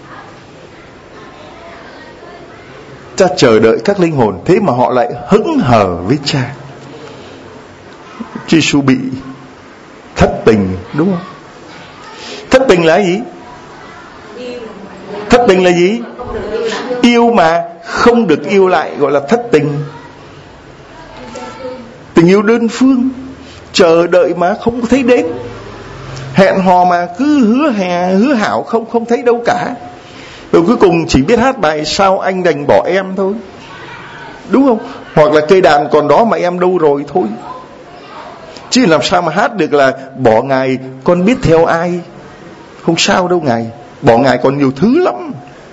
Cha chờ đợi các linh hồn, thế mà họ lại hững hờ với cha. Chúa Giêsu bị thất tình, đúng không? Thất tình là gì? Thất tình là gì? Yêu mà không được yêu lại gọi là thất tình. Tình yêu đơn phương, chờ đợi mà không thấy đến, hẹn hò mà cứ hứa hảo không thấy đâu cả. Rồi cuối cùng chỉ biết hát bài Sao anh đành bỏ em thôi, đúng không? Hoặc là cây đàn còn đó mà em đâu rồi thôi. Chứ làm sao mà hát được là bỏ Ngài con biết theo ai. Không sao đâu Ngài, bỏ Ngài còn nhiều thứ lắm.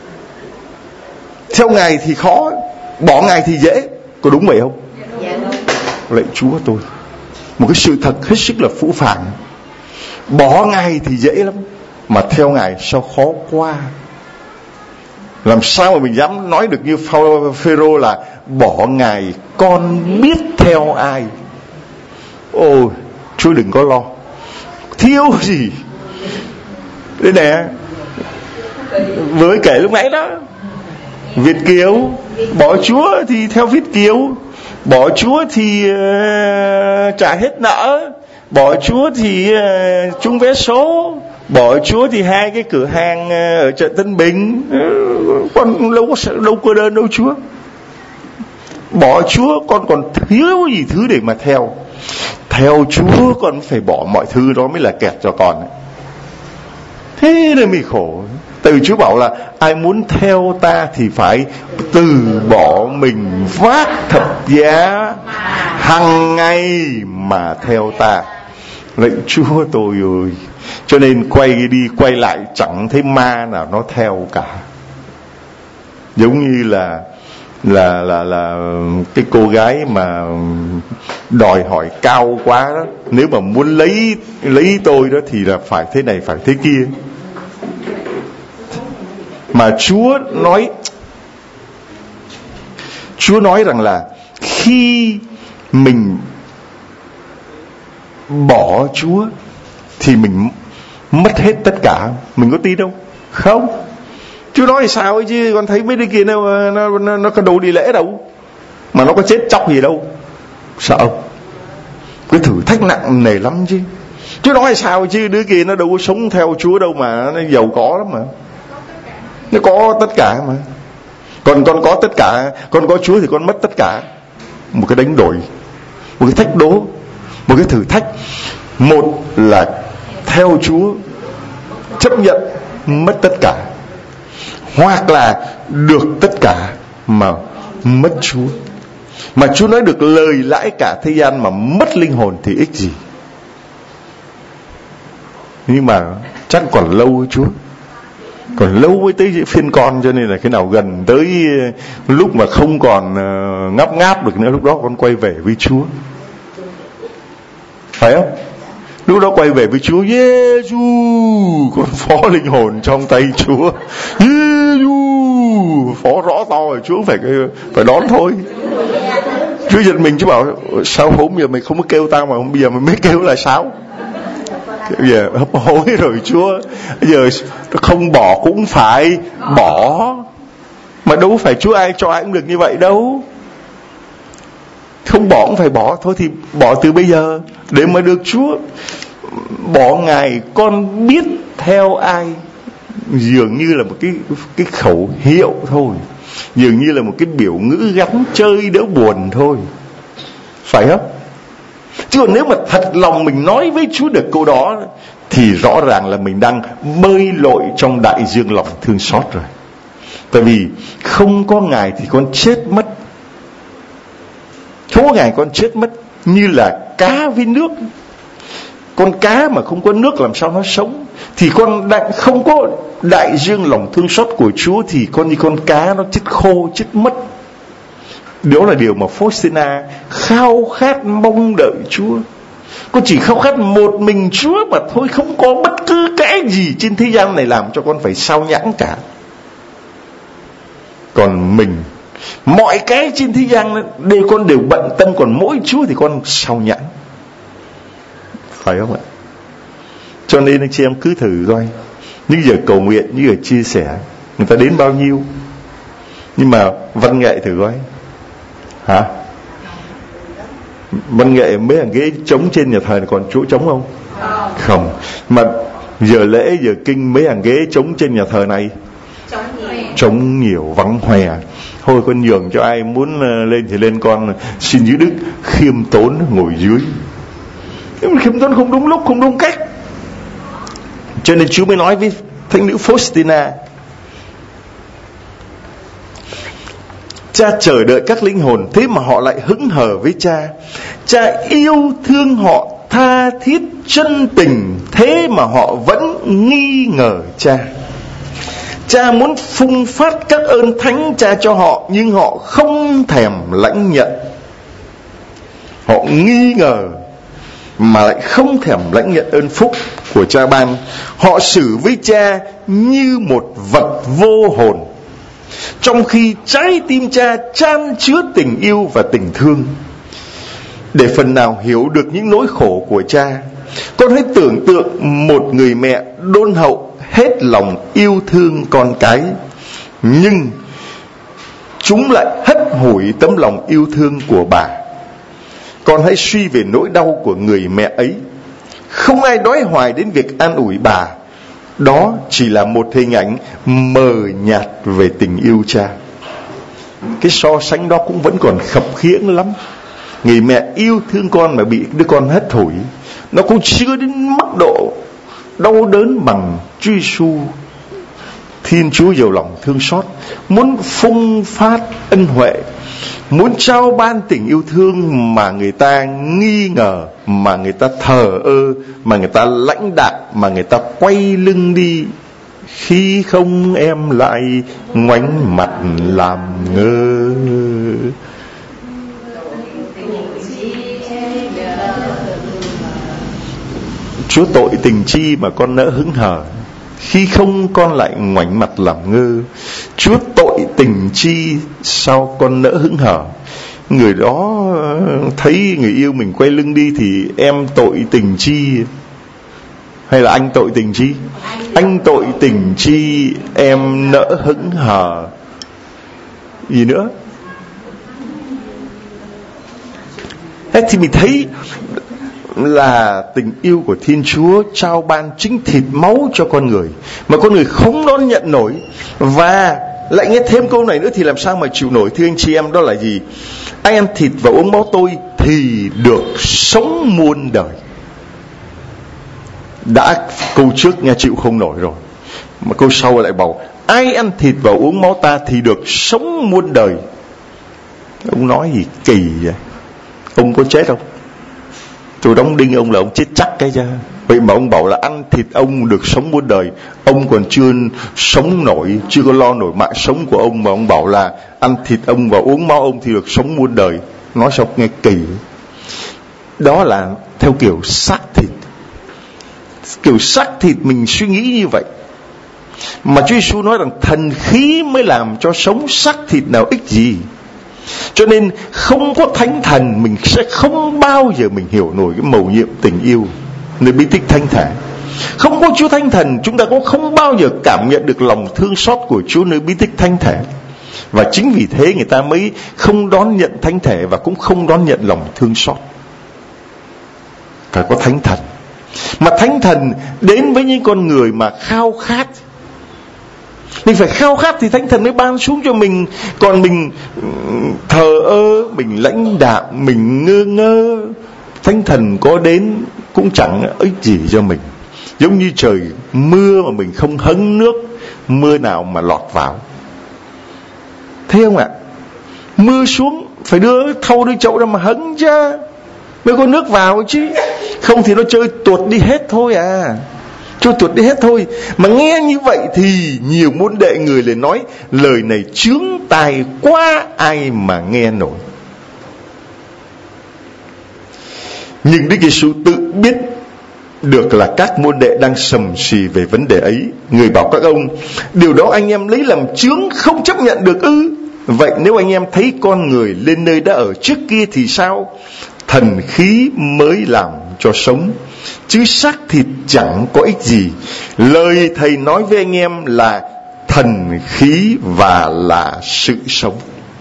Theo Ngài thì khó, bỏ Ngài thì dễ. Có đúng vậy không? Dạ đúng. Lạy Chúa tôi, một cái sự thật hết sức là phũ phàng. Bỏ Ngài thì dễ lắm, mà theo Ngài sao khó quá. Làm sao mà mình dám nói được như Phêrô là bỏ Ngài con biết theo ai. Ôi Chúa đừng có lo, thiếu gì. Đây nè, với kể lúc nãy đó, Việt kiều bỏ Chúa thì theo Việt kiều, bỏ Chúa thì trả hết nợ, bỏ Chúa thì trúng vé số, bỏ Chúa thì 2 cái cửa hàng ở chợ Tân Bình. Con đâu cô đơn đâu Chúa. Bỏ Chúa con còn thiếu gì thứ để mà theo. Theo Chúa con phải bỏ mọi thứ, đó mới là kẹt cho con ấy. Thế nên mình khổ. Từ Chúa bảo là ai muốn theo ta thì phải từ bỏ mình, vác thập giá hằng ngày mà theo ta. Lạy Chúa tôi ơi. Cho nên quay đi quay lại chẳng thấy ma nào nó theo cả. Giống như là cái cô gái mà đòi hỏi cao quá đó, nếu mà muốn lấy tôi đó thì là phải thế này phải thế kia. Mà Chúa nói rằng là khi mình bỏ Chúa thì mình mất hết tất cả. Mình có tin không? Không. Chúa nói sao ấy chứ, con thấy mấy đứa kia nó có đâu đi lễ đâu, mà nó có chết chóc gì đâu. Sợ không? Cái thử thách nặng nề lắm chứ. Chúa nói sao chứ, đứa kia nó đâu có sống theo Chúa đâu mà nó giàu có lắm mà. Nó có tất cả mà. Còn con có tất cả, con có Chúa thì con mất tất cả. Một cái đánh đổi, một cái thách đố, một cái thử thách. Một là theo Chúa, chấp nhận mất tất cả, hoặc là được tất cả mà mất Chúa. Mà Chúa nói được lời lãi cả thế gian mà mất linh hồn thì ích gì. Nhưng mà chắc còn lâu với Chúa, còn lâu mới tới phiên con. Cho nên là cái nào gần tới lúc mà không còn ngáp ngáp được nữa, lúc đó con quay về với Chúa, phải không? Lúc đó quay về với Chúa. Giê-xu, con phó linh hồn trong tay Chúa. Giê-xu, phó rõ to rồi, Chúa phải đón thôi. Chúa giật mình, Chúa bảo sao hôm giờ mày không có kêu tao mà bây giờ mày mới kêu là sao? Bây giờ hấp hối rồi Chúa. Bây giờ không bỏ cũng phải bỏ. Mà đâu phải Chúa ai cho ai cũng được như vậy đâu. Không bỏ cũng phải bỏ. Thôi thì bỏ từ bây giờ để mà được Chúa. Bỏ Ngài con biết theo ai dường như là một cái khẩu hiệu thôi, dường như là một cái biểu ngữ gắn chơi đỡ buồn thôi, phải không? Chứ còn nếu mà thật lòng mình nói với Chúa được câu đó thì rõ ràng là mình đang bơi lội trong đại dương lòng thương xót rồi. Tại vì không có Ngài thì con chết mất, Không có Ngài con chết mất như là cá với nước. Con cá mà không có nước làm sao nó sống? Thì con không có đại dương lòng thương xót của Chúa thì con như con cá nó chết khô, chết mất. Đó là điều mà Faustina khao khát mong đợi Chúa. Con chỉ khao khát một mình Chúa mà thôi, không có bất cứ cái gì trên thế gian này làm cho con phải sao nhãng cả. Còn mình, mọi cái trên thế gian con đều bận tâm, còn mỗi Chúa thì con sao nhãng. Phải không ạ? Cho nên anh chị em cứ thử coi, những giờ cầu nguyện, những giờ chia sẻ, người ta đến bao nhiêu. Nhưng mà văn nghệ thử coi. Hả? Văn nghệ mấy hàng ghế trống trên nhà thờ này còn chỗ trống không? Không. Mà giờ lễ, giờ kinh mấy hàng ghế trống trên nhà thờ này trống nhiều, vắng hoe. Thôi con nhường cho ai muốn lên thì lên, con xin giữ đức khiêm tốn ngồi dưới. Khiêm tốn không đúng lúc, không đúng cách. Cho nên Chúa mới nói với thánh nữ Faustina: Cha chờ đợi các linh hồn, thế mà họ lại hững hờ với Cha. Cha yêu thương họ tha thiết chân tình, thế mà họ vẫn nghi ngờ Cha. Cha muốn phung phát các ơn thánh Cha cho họ, nhưng họ không thèm lãnh nhận. Họ nghi ngờ mà lại không thèm lãnh nhận ơn phúc của Cha ban. Họ xử với Cha như một vật vô hồn, trong khi trái tim Cha chan chứa tình yêu và tình thương. Để phần nào hiểu được những nỗi khổ của Cha, con hãy tưởng tượng một người mẹ đôn hậu hết lòng yêu thương con cái, nhưng chúng lại hất hủi tấm lòng yêu thương của bà. Con hãy suy về nỗi đau của người mẹ ấy. Không ai đói hoài đến việc an ủi bà. Đó chỉ là một hình ảnh mờ nhạt về tình yêu Cha. Cái so sánh đó cũng vẫn còn khập khiễng lắm. Người mẹ yêu thương con mà bị đứa con hất hủi, nó cũng chưa đến mức độ đau đớn bằng Chúa Giêsu. Thiên Chúa giàu lòng thương xót, muốn phung phát ân huệ, muốn trao ban tình yêu thương mà người ta nghi ngờ, mà người ta thờ ơ, mà người ta lãnh đạm, mà người ta quay lưng đi. Khi không em lại ngoảnh mặt làm ngơ. Chúa tội tình chi mà con nỡ hững hờ, khi không con lại ngoảnh mặt làm ngơ. Chúa tội tình chi sao con nỡ hững hờ. Người đó thấy người yêu mình quay lưng đi thì em tội tình chi, hay là anh tội tình chi? Anh tội tình chi em nỡ hững hờ. Gì nữa? Thế thì mình thấy là tình yêu của Thiên Chúa trao ban chính thịt máu cho con người mà con người không đón nhận nổi. Và lại nghe thêm câu này nữa thì làm sao mà chịu nổi, thưa anh chị em? Đó là gì? Ai ăn thịt và uống máu tôi thì được sống muôn đời. Đã câu trước nghe chịu không nổi rồi, mà câu sau lại bảo ai ăn thịt và uống máu ta thì được sống muôn đời. Ông nói gì kỳ vậy? Ông có chết không? Tôi đóng đinh ông là ông chết chắc cái chứ. Vậy mà ông bảo là ăn thịt ông được sống muôn đời. Ông còn chưa sống nổi, chưa có lo nổi mạng sống của ông, mà ông bảo là ăn thịt ông và uống máu ông thì được sống muôn đời. Nói sao nghe kỳ. Đó là theo kiểu xác thịt. Kiểu xác thịt mình suy nghĩ như vậy. Mà Chúa Giêsu nói rằng thần khí mới làm cho sống, xác thịt nào ích gì. Cho nên không có thánh thần, mình sẽ không bao giờ mình hiểu nổi cái mầu nhiệm tình yêu nơi bí tích thánh thể. Không có Chúa Thánh Thần, chúng ta cũng không bao giờ cảm nhận được lòng thương xót của Chúa nơi bí tích thánh thể. Và chính vì thế người ta mới không đón nhận thánh thể và cũng không đón nhận lòng thương xót. Phải có thánh thần. Mà thánh thần đến với những con người mà khao khát. Mình phải khao khát thì thánh thần mới ban xuống cho mình. Còn mình thờ ơ, mình lãnh đạm, mình ngơ ngơ, thánh thần có đến cũng chẳng ích gì cho mình. Giống như trời mưa mà mình không hứng nước, mưa nào mà lọt vào. Thấy không ạ? Mưa xuống phải đưa thau đưa chậu ra mà hứng chứ, mới có nước vào chứ, không thì nó trôi tuột đi hết thôi à, trôi tuột đi hết thôi. Mà nghe như vậy thì nhiều môn đệ người lại nói lời này chướng tai quá, ai mà nghe nổi. Nhưng Đức Giêsu tự biết được là các môn đệ đang sầm xì về vấn đề ấy. Người bảo các ông, điều đó anh em lấy làm chướng không chấp nhận được ư? Vậy nếu anh em thấy con người lên nơi đã ở trước kia thì sao? Thần khí mới làm cho sống, chứ xác thịt chẳng có ích gì. Lời Thầy nói với anh em là thần khí và là sự sống.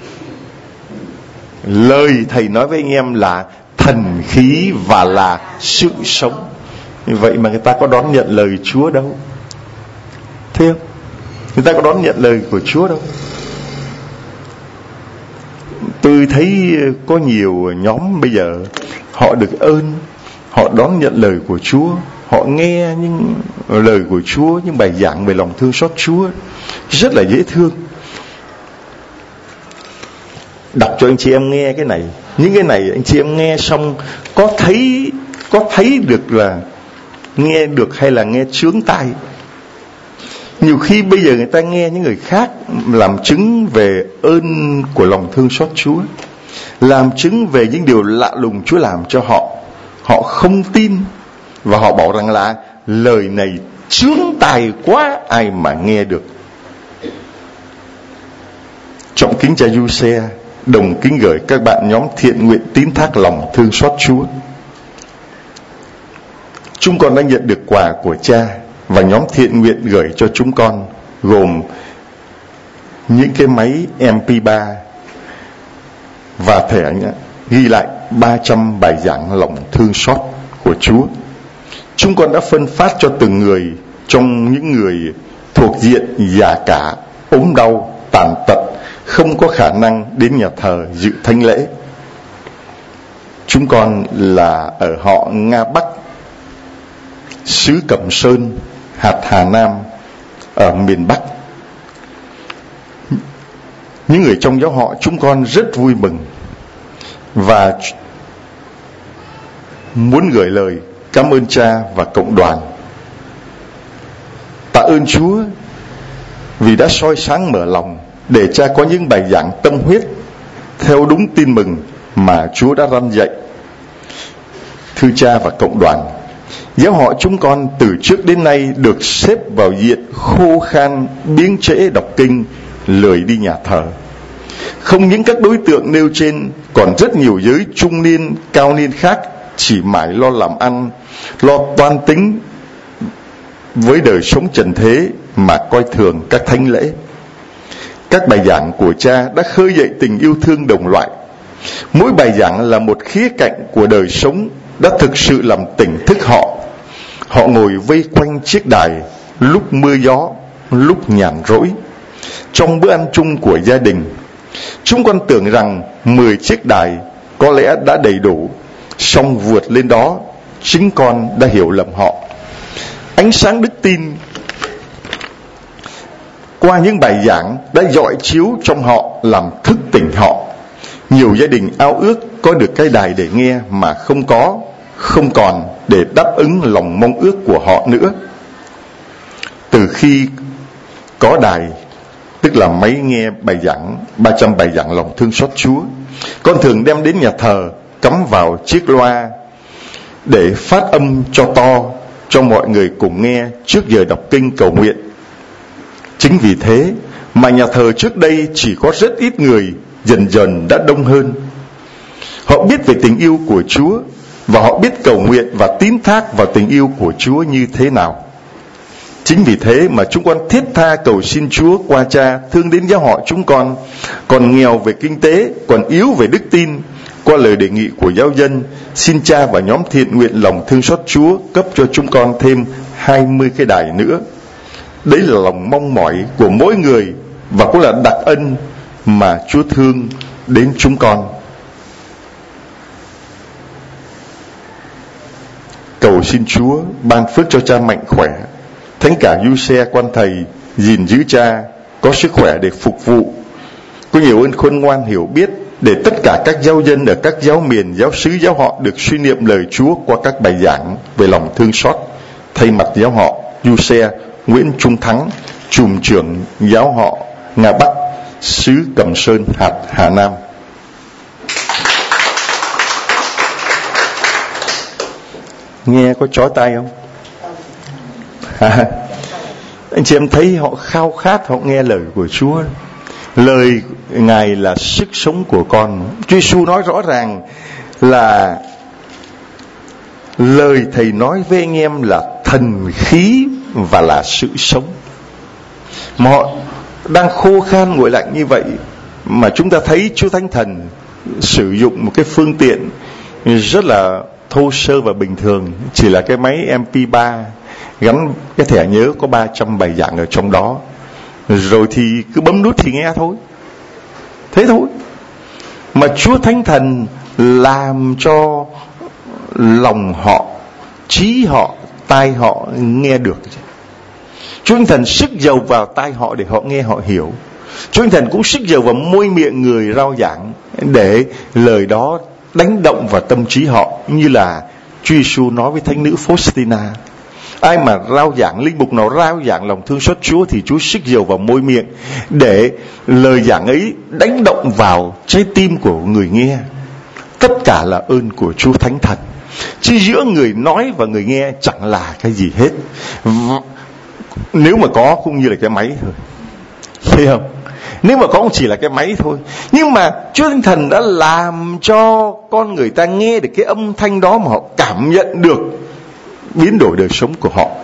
Lời Thầy nói với anh em là thần khí và là sự sống. Vậy mà người ta có đón nhận lời Chúa đâu, thấy không? Người ta có đón nhận lời của Chúa đâu. Tôi thấy có nhiều nhóm bây giờ họ được ơn, họ đón nhận lời của Chúa, họ nghe những lời của Chúa, những bài giảng về lòng thương xót Chúa rất là dễ thương. Đọc cho anh chị em nghe cái này, những cái này anh chị em nghe xong có thấy được là nghe được hay là nghe chướng tai. Nhiều khi bây giờ người ta nghe những người khác làm chứng về ơn của lòng thương xót Chúa, làm chứng về những điều lạ lùng Chúa làm cho họ, họ không tin và họ bảo rằng là lời này chướng tai quá, ai mà nghe được. Trọng kính cha Giuse đồng kính gửi các bạn nhóm thiện nguyện tín thác lòng thương xót Chúa. Chúng con đã nhận được quà của cha và nhóm thiện nguyện gửi cho chúng con, gồm những cái máy MP3 và thẻ ghi lại 300 bài giảng lòng thương xót của Chúa. Chúng con đã phân phát cho từng người trong những người thuộc diện già cả, ốm đau, tàn tật, không có khả năng đến nhà thờ dự thánh lễ. Chúng con là ở họ Nga Bắc, xứ Cẩm Sơn, hạt Hà Nam ở miền Bắc. Những người trong giáo họ chúng con rất vui mừng và muốn gửi lời cảm ơn cha và cộng đoàn. Tạ ơn Chúa vì đã soi sáng mở lòng để cha có những bài giảng tâm huyết theo đúng tin mừng mà Chúa đã răn dạy. Thưa cha và cộng đoàn, giáo họ chúng con từ trước đến nay được xếp vào diện khô khan, biếng trễ đọc kinh, lười đi nhà thờ. Không những các đối tượng nêu trên, còn rất nhiều giới trung niên, cao niên khác chỉ mãi lo làm ăn, lo toan tính với đời sống trần thế mà coi thường các thánh lễ. Các bài giảng của cha đã khơi dậy tình yêu thương đồng loại. Mỗi bài giảng là một khía cạnh của đời sống đã thực sự làm tỉnh thức họ. Họ ngồi vây quanh chiếc đài, lúc mưa gió, lúc nhàn rỗi, trong bữa ăn chung của gia đình. Chúng con tưởng rằng 10 chiếc đài có lẽ đã đầy đủ, song vượt lên đó, chính con đã hiểu lầm họ. Ánh sáng đức tin qua những bài giảng đã dọi chiếu trong họ, làm thức tỉnh họ. Nhiều gia đình ao ước có được cái đài để nghe mà không còn để đáp ứng lòng mong ước của họ nữa. Từ khi có đài, tức là máy nghe bài giảng 300 bài giảng lòng thương xót Chúa, con thường đem đến nhà thờ cắm vào chiếc loa để phát âm cho to cho mọi người cùng nghe trước giờ đọc kinh cầu nguyện. Chính vì thế mà nhà thờ trước đây chỉ có rất ít người, dần dần đã đông hơn. Họ biết về tình yêu của Chúa và họ biết cầu nguyện và tín thác vào tình yêu của Chúa như thế nào. Chính vì thế mà chúng con thiết tha cầu xin Chúa qua cha thương đến giáo họ chúng con, còn nghèo về kinh tế, còn yếu về đức tin. Qua lời đề nghị của giáo dân, xin cha và nhóm thiện nguyện lòng thương xót Chúa cấp cho chúng con thêm 20 cái đài nữa. Đấy là lòng mong mỏi của mỗi người và cũng là đặc ân mà Chúa thương đến chúng con. Cầu xin Chúa ban phước cho cha mạnh khỏe, thánh cả Giuse quan thầy gìn giữ cha có sức khỏe để phục vụ, có nhiều ơn khôn ngoan hiểu biết để tất cả các giáo dân ở các giáo miền, giáo xứ, giáo họ được suy niệm lời Chúa qua các bài giảng về lòng thương xót. Thay mặt giáo họ Giuse Nguyễn Trung Thắng, trùm trưởng giáo họ Nga Bắc, xứ Cẩm Sơn, hạt Hà Nam. Nghe có chói tai không? Anh chị em thấy họ khao khát, họ nghe lời của Chúa. Lời Ngài là sức sống của con. Chúa Giêsu nói rõ ràng là lời Thầy nói với anh em là thần khí và là sự sống. Mà họ đang khô khan nguội lạnh như vậy, mà chúng ta thấy Chúa Thánh Thần sử dụng một cái phương tiện rất là thô sơ và bình thường, chỉ là cái máy MP3 gắn cái thẻ nhớ có 300 bài giảng ở trong đó, rồi thì cứ bấm nút thì nghe thôi, thế thôi. Mà Chúa Thánh Thần làm cho lòng họ, trí họ, tai họ nghe được. Chúa Thánh Thần sức dầu vào tai họ để họ nghe, họ hiểu. Chúa Thánh Thần cũng sức dầu vào môi miệng người rao giảng để lời đó đánh động vào tâm trí họ, như là Chúa Giêsu nói với thánh nữ Faustina. Ai mà rao giảng, linh mục nào rao giảng lòng thương xót Chúa thì Chúa sức dầu vào môi miệng để lời giảng ấy đánh động vào trái tim của người nghe. Tất cả là ơn của Chúa Thánh Thần, chứ giữa người nói và người nghe chẳng là cái gì hết. Nếu mà có cũng như là cái máy thôi, thấy không? Nếu mà có cũng chỉ là cái máy thôi. Nhưng mà Chúa Thánh Thần đã làm cho con người ta nghe được cái âm thanh đó, mà họ cảm nhận được biến đổi đời sống của họ.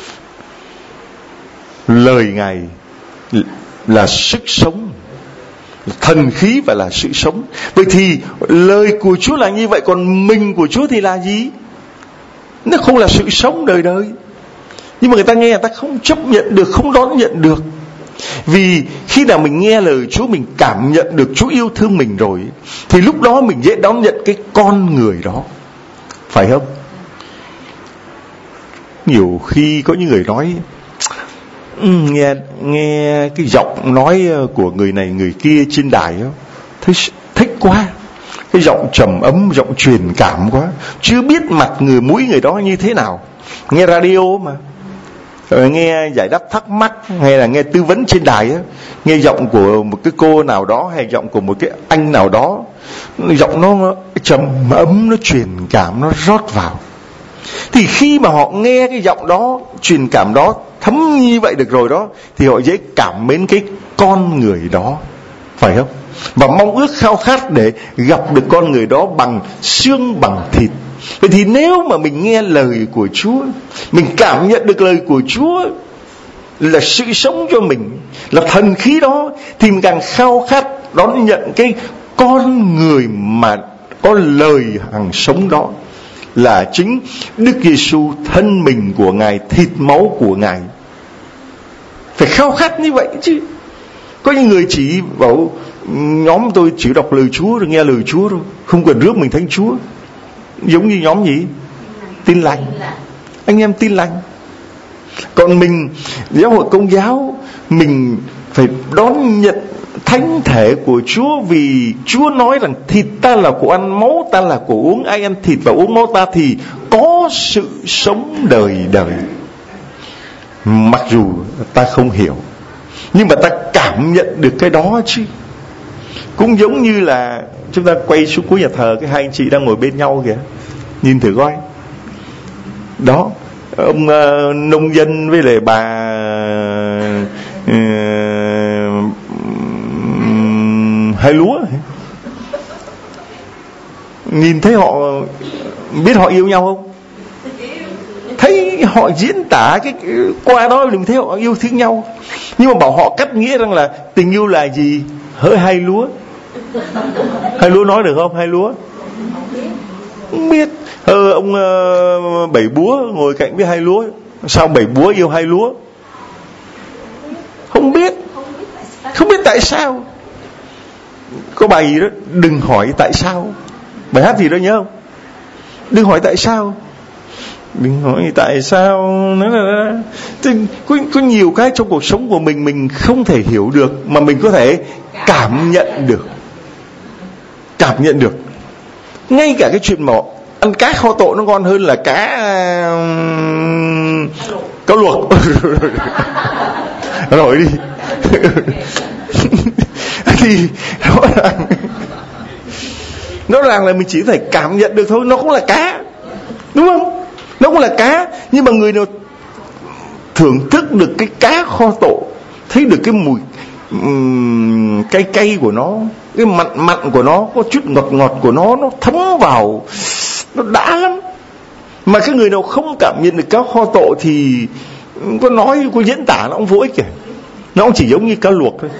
Lời Ngài là sức sống, thần khí và là sự sống. Vậy thì lời của Chúa là như vậy, còn mình của Chúa thì là gì? Nó không là sự sống đời đời. Nhưng mà người ta nghe, người ta không chấp nhận được, không đón nhận được. Vì khi nào mình nghe lời Chúa, mình cảm nhận được Chúa yêu thương mình rồi, thì lúc đó mình dễ đón nhận cái con người đó, phải không? Nhiều khi có những người nói nghe cái giọng nói của người này người kia trên đài đó, thấy thích quá, cái giọng trầm ấm, giọng truyền cảm quá, chưa biết mặt người mũi người đó như thế nào. Nghe radio mà, nghe giải đáp thắc mắc hay là nghe tư vấn trên đài á, nghe giọng của một cái cô nào đó hay giọng của một cái anh nào đó, giọng nó trầm ấm, nó truyền cảm, nó rót vào. Thì khi mà họ nghe cái giọng đó, truyền cảm đó, thấm như vậy được rồi đó, thì họ dễ cảm mến cái con người đó, phải không? Và mong ước khao khát để gặp được con người đó bằng xương bằng thịt. Vậy thì nếu mà mình nghe lời của Chúa, mình cảm nhận được lời của Chúa là sự sống cho mình, là thần khí đó, thì mình càng khao khát đón nhận cái con người mà có lời hằng sống đó, là chính Đức Giêsu, thân mình của Ngài, thịt máu của Ngài. Phải khao khát như vậy chứ. Có những người chỉ bảo nhóm tôi chỉ đọc lời Chúa rồi nghe lời Chúa thôi, không cần rước mình thánh Chúa. Giống như nhóm gì? Tin lành. Anh em tin lành. Còn mình, giáo hội Công giáo, mình phải đón nhận thánh thể của Chúa, vì Chúa nói rằng thịt ta là của ăn, máu ta là của uống. Ai ăn thịt và uống máu ta thì có sự sống đời đời. Mặc dù ta không hiểu, nhưng mà ta cảm nhận được cái đó chứ. Cũng giống như là chúng ta quay xuống cuối nhà thờ, cái hai anh chị đang ngồi bên nhau kìa, nhìn thử coi đó, ông nông dân với lại bà hai lúa, nhìn thấy họ, biết họ yêu nhau không? Thấy họ diễn tả cái qua đó mình thấy họ yêu thương nhau. Nhưng mà bảo họ cắt nghĩa rằng là tình yêu là gì? Hỡi hai lúa. Hai lúa nói được không? Hai lúa không biết. Ông bảy búa ngồi cạnh với hai lúa, sao bảy búa yêu hai lúa? Không biết. Không biết tại sao. Có bài gì đó, đừng hỏi tại sao. Bài hát gì đó nhớ không? Đừng hỏi tại sao. Đừng hỏi tại sao. Có nhiều cái trong cuộc sống của mình không thể hiểu được, mà mình có thể cảm nhận được. cảm nhận được. Ngay cả cái chuyện mà ăn cá kho tộ nó ngon hơn là cá luộc. Rồi đi. Thì rõ ràng là mình chỉ phải cảm nhận được thôi, nó cũng là cá, đúng không? Nó cũng là cá, nhưng mà người nào thưởng thức được cái cá kho tộ, thấy được cái mùi cay cay của nó, cái mặn mặn của nó, có chút ngọt ngọt của nó thấm vào, nó đã lắm. Mà cái người nào không cảm nhận được cá kho tộ thì có nói, có diễn tả nó cũng vô ích kìa, nó cũng chỉ giống như cá luộc thôi.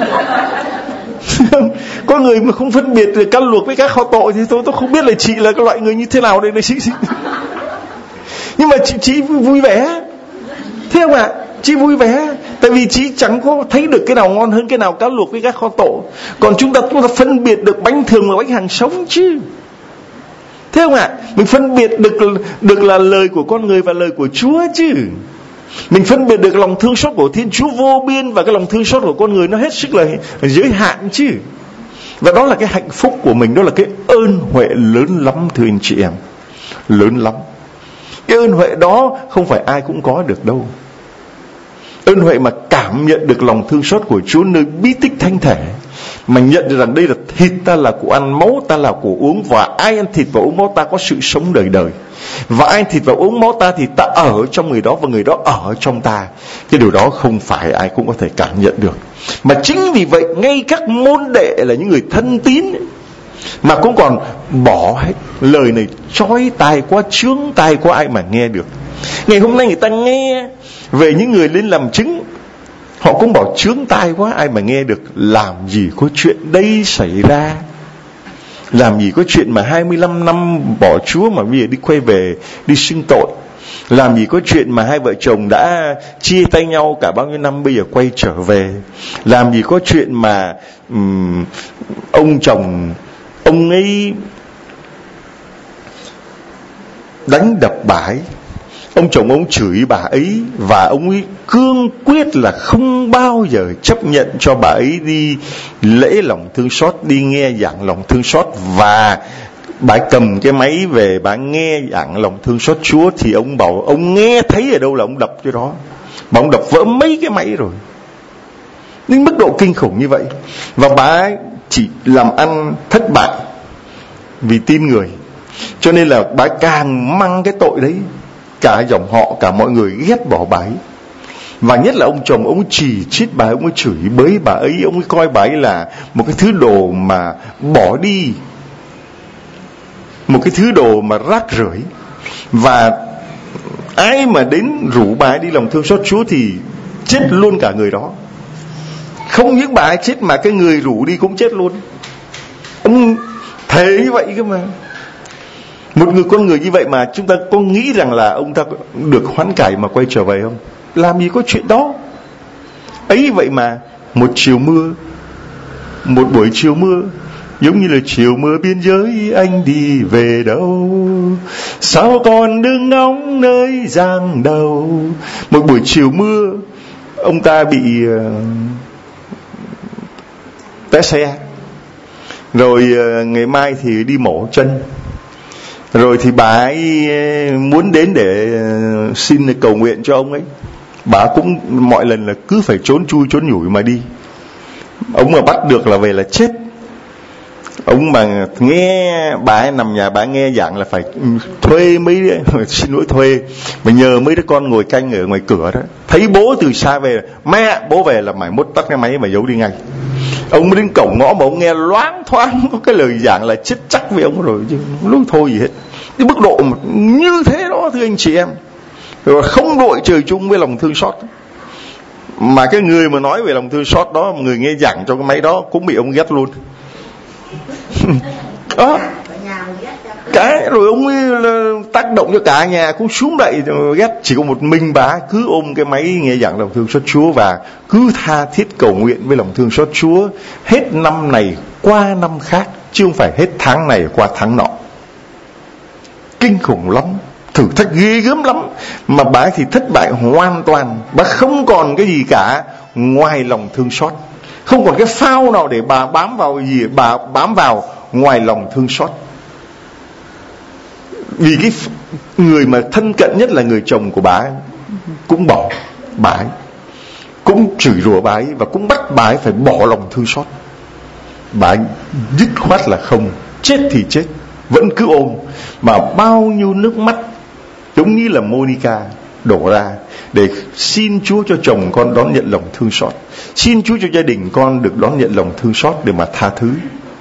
Có người mà không phân biệt được cá luộc với cá kho tộ thì tôi không biết là chị là cái loại người như thế nào đây này chị. Nhưng mà chị vui vẻ, thế không ạ? Chị vui vẻ, tại vì chị chẳng có thấy được cái nào ngon hơn cái nào cá luộc với cá kho tộ. Còn chúng ta phân biệt được bánh thường và bánh hàng sống chứ, thế không ạ? Mình phân biệt được là lời của con người và lời của Chúa chứ. Mình phân biệt được lòng thương xót của Thiên Chúa vô biên và cái lòng thương xót của con người nó hết sức là giới hạn chứ. Và đó là cái hạnh phúc của mình, đó là cái ơn huệ lớn lắm thưa anh chị em, lớn lắm. Cái ơn huệ đó không phải ai cũng có được đâu. Ơn huệ mà cảm nhận được lòng thương xót của Chúa nơi bí tích thánh thể, mà nhận được rằng đây là thịt ta là của ăn, máu ta là của uống, và ai ăn thịt và uống máu ta có sự sống đời đời, và ai ăn thịt và uống máu ta thì ta ở trong người đó và người đó ở trong ta. Cái điều đó không phải ai cũng có thể cảm nhận được. Mà chính vì vậy ngay các môn đệ là những người thân tín mà cũng còn bỏ hết. Lời này chói tai quá, chướng tai quá, ai mà nghe được. Ngày hôm nay người ta nghe về những người lên làm chứng, họ cũng bảo chướng tai quá, ai mà nghe được. Làm gì có chuyện đây xảy ra, làm gì có chuyện mà 25 năm bỏ Chúa mà bây giờ đi quay về đi xưng tội. Làm gì có chuyện mà hai vợ chồng đã chia tay nhau cả bao nhiêu năm bây giờ quay trở về. Làm gì có chuyện mà ông chồng ông ấy đánh đập bà ấy, ông chồng ông chửi bà ấy, và ông ấy cương quyết là không bao giờ chấp nhận cho bà ấy đi lễ lòng thương xót, đi nghe giảng lòng thương xót. Và bà cầm cái máy về bà nghe giảng lòng thương xót Chúa thì ông bảo ông nghe thấy ở đâu là ông đập cho đó. Mà ông đập vỡ mấy cái máy rồi, đến mức độ kinh khủng như vậy. Và bà chỉ làm ăn thất bại vì tin người, cho nên là bà càng mang cái tội đấy. Cả dòng họ, cả mọi người ghét bỏ bà ấy. Và nhất là ông chồng, ông chỉ trích bà ấy, ông ấy chửi bới bà ấy, ông ấy coi bà ấy là một cái thứ đồ mà bỏ đi, một cái thứ đồ mà rác rưởi. Và ai mà đến rủ bà ấy đi lòng thương xót Chúa thì chết luôn cả người đó. Không những bà ấy chết mà cái người rủ đi cũng chết luôn. Ông thề như vậy cơ mà. Một người con người như vậy mà chúng ta có nghĩ rằng là ông ta được hoán cải mà quay trở về không? Làm gì có chuyện đó. Ấy vậy mà một chiều mưa, một buổi chiều mưa, giống như là chiều mưa biên giới, anh đi về đâu, sao còn đứng ngóng nơi giang đầu. Một buổi chiều mưa, ông ta bị té xe, rồi ngày mai thì đi mổ chân. Rồi thì bà ấy muốn đến để xin cầu nguyện cho ông ấy. Bà cũng mọi lần là cứ phải trốn chui trốn nhủi mà đi. Ông mà bắt được là về là chết. Ông mà nghe bà ấy nằm nhà bà ấy nghe giảng là phải thuê mấy xin lỗi thuê mà nhờ mấy đứa con ngồi canh ở ngoài cửa đó. Thấy bố từ xa về, mẹ bố về là mày mốt tắt cái máy mà giấu đi ngay. Ông mới đến cổng ngõ mà ông nghe loáng thoáng có cái lời giảng là chết chắc với ông rồi chứ không lối thôi gì hết. Cái mức độ như thế đó thưa anh chị em, rồi không đội trời chung với lòng thương xót. Mà cái người mà nói về lòng thương xót đó, người nghe giảng cho cái máy đó cũng bị ông ghét luôn. Đó. Cái rồi ông ấy tác động cho cả nhà cũng xuống đậy ghét. Chỉ có một mình bà cứ ôm cái máy nghe giảng lòng thương xót Chúa và cứ tha thiết cầu nguyện với lòng thương xót Chúa hết năm này qua năm khác, chứ không phải hết tháng này qua tháng nọ. Kinh khủng lắm, thử thách ghê gớm lắm. Mà bà ấy thì thất bại hoàn toàn. Bà không còn cái gì cả ngoài lòng thương xót, không còn cái phao nào để bà bám vào gì. Bà bám vào ngoài lòng thương xót. Vì cái người mà thân cận nhất là người chồng của bà ấy cũng bỏ bà ấy, cũng chửi rủa bà ấy, và cũng bắt bà ấy phải bỏ lòng thương xót. Bà ấy dứt khoát là không, chết thì chết, vẫn cứ ôm. Mà bao nhiêu nước mắt giống như là Monica đổ ra để xin Chúa cho chồng con đón nhận lòng thương xót, xin Chúa cho gia đình con được đón nhận lòng thương xót để mà tha thứ.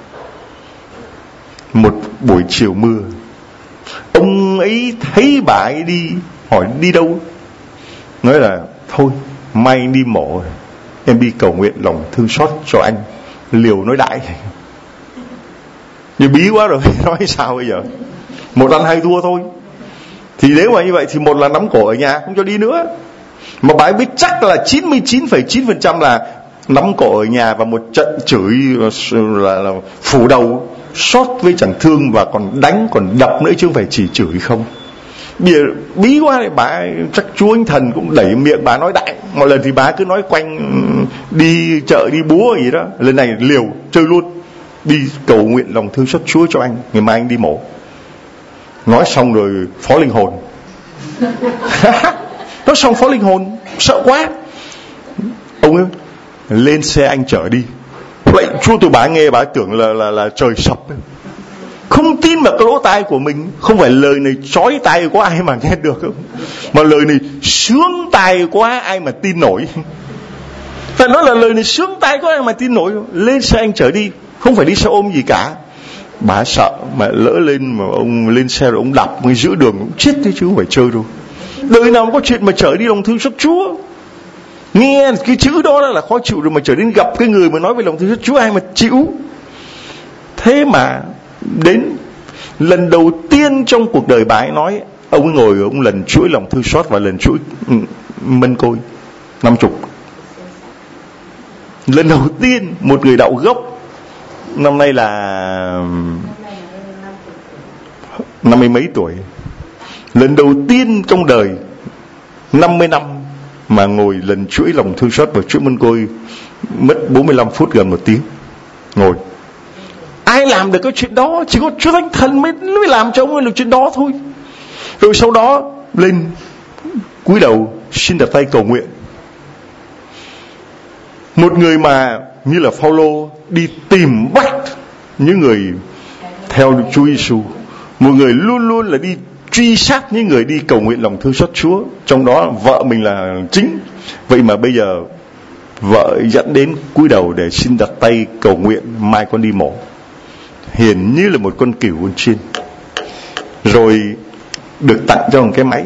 Một buổi chiều mưa, ông ấy thấy bà ấy đi, hỏi đi đâu, nói là thôi mai anh đi mổ, em đi cầu nguyện lòng thương xót cho anh. Liều nói đại, nhưng bí quá rồi nói sao bây giờ, một ăn hai thua thôi. Thì nếu mà như vậy thì một là nắm cổ ở nhà không cho đi nữa, mà bà ấy biết chắc là 99,9% là nắm cổ ở nhà, và một trận chửi là phủ đầu, xót với chẳng thương, và còn đánh còn đập nữa chứ không phải chỉ chửi không. Bây giờ bí quá thì bà ấy, chắc Chúa Anh Thần cũng đẩy miệng bà nói đại. Mọi lần thì bà cứ nói quanh, đi chợ đi búa gì đó, lần này liều chơi luôn, đi cầu nguyện lòng thương xót Chúa cho anh, ngày mai anh đi mổ. Nói xong rồi phó linh hồn nói xong phó linh hồn sợ quá, ông ấy lên xe anh chở đi. Vậy Chúa, tụi bà nghe bà tưởng là trời sập, không tin vào cái lỗ tai của mình. Không phải lời này chói tai quá ai mà nghe được không, mà lời này sướng tai quá ai mà tin nổi. Phải nói là lời này sướng tai quá ai mà tin nổi. Lên xe anh chở đi, không phải đi xe ôm gì cả. Bà sợ mà lỡ lên mà ông lên xe rồi ông đạp ngay giữa đường cũng chết đấy chứ không phải chơi đâu. Đời nào có chuyện mà chở đi lòng thương xót Chúa. Nghe cái chữ đó là khó chịu rồi, mà trở đến gặp cái người mà nói về lòng thương xót Chúa ai mà chịu. Thế mà đến lần đầu tiên trong cuộc đời bà ấy nói, ông ấy ngồi ông lần chuỗi lòng thương xót và lần chuỗi mân côi 50. Lần đầu tiên một người đạo gốc, năm nay là 50 mấy tuổi, lần đầu tiên trong đời 50 năm mà ngồi lần chuỗi lòng thương xót và chuỗi mân côi, mất 45 phút gần 1 tiếng ngồi. Ai làm được cái chuyện đó? Chỉ có Chúa Thánh Thần mới làm cho ông ấy được chuyện đó thôi. Rồi sau đó lên cúi đầu xin đặt tay cầu nguyện. Một người mà như là Phaolô đi tìm bắt những người theo Chúa Giêsu, một người luôn luôn là đi truy sát những người đi cầu nguyện lòng thương xót Chúa, trong đó vợ mình là chính. Vậy mà bây giờ vợ dẫn đến cúi đầu để xin đặt tay cầu nguyện mai con đi mổ. Hiền như là một con cừu con chiên. Rồi được tặng cho một cái máy.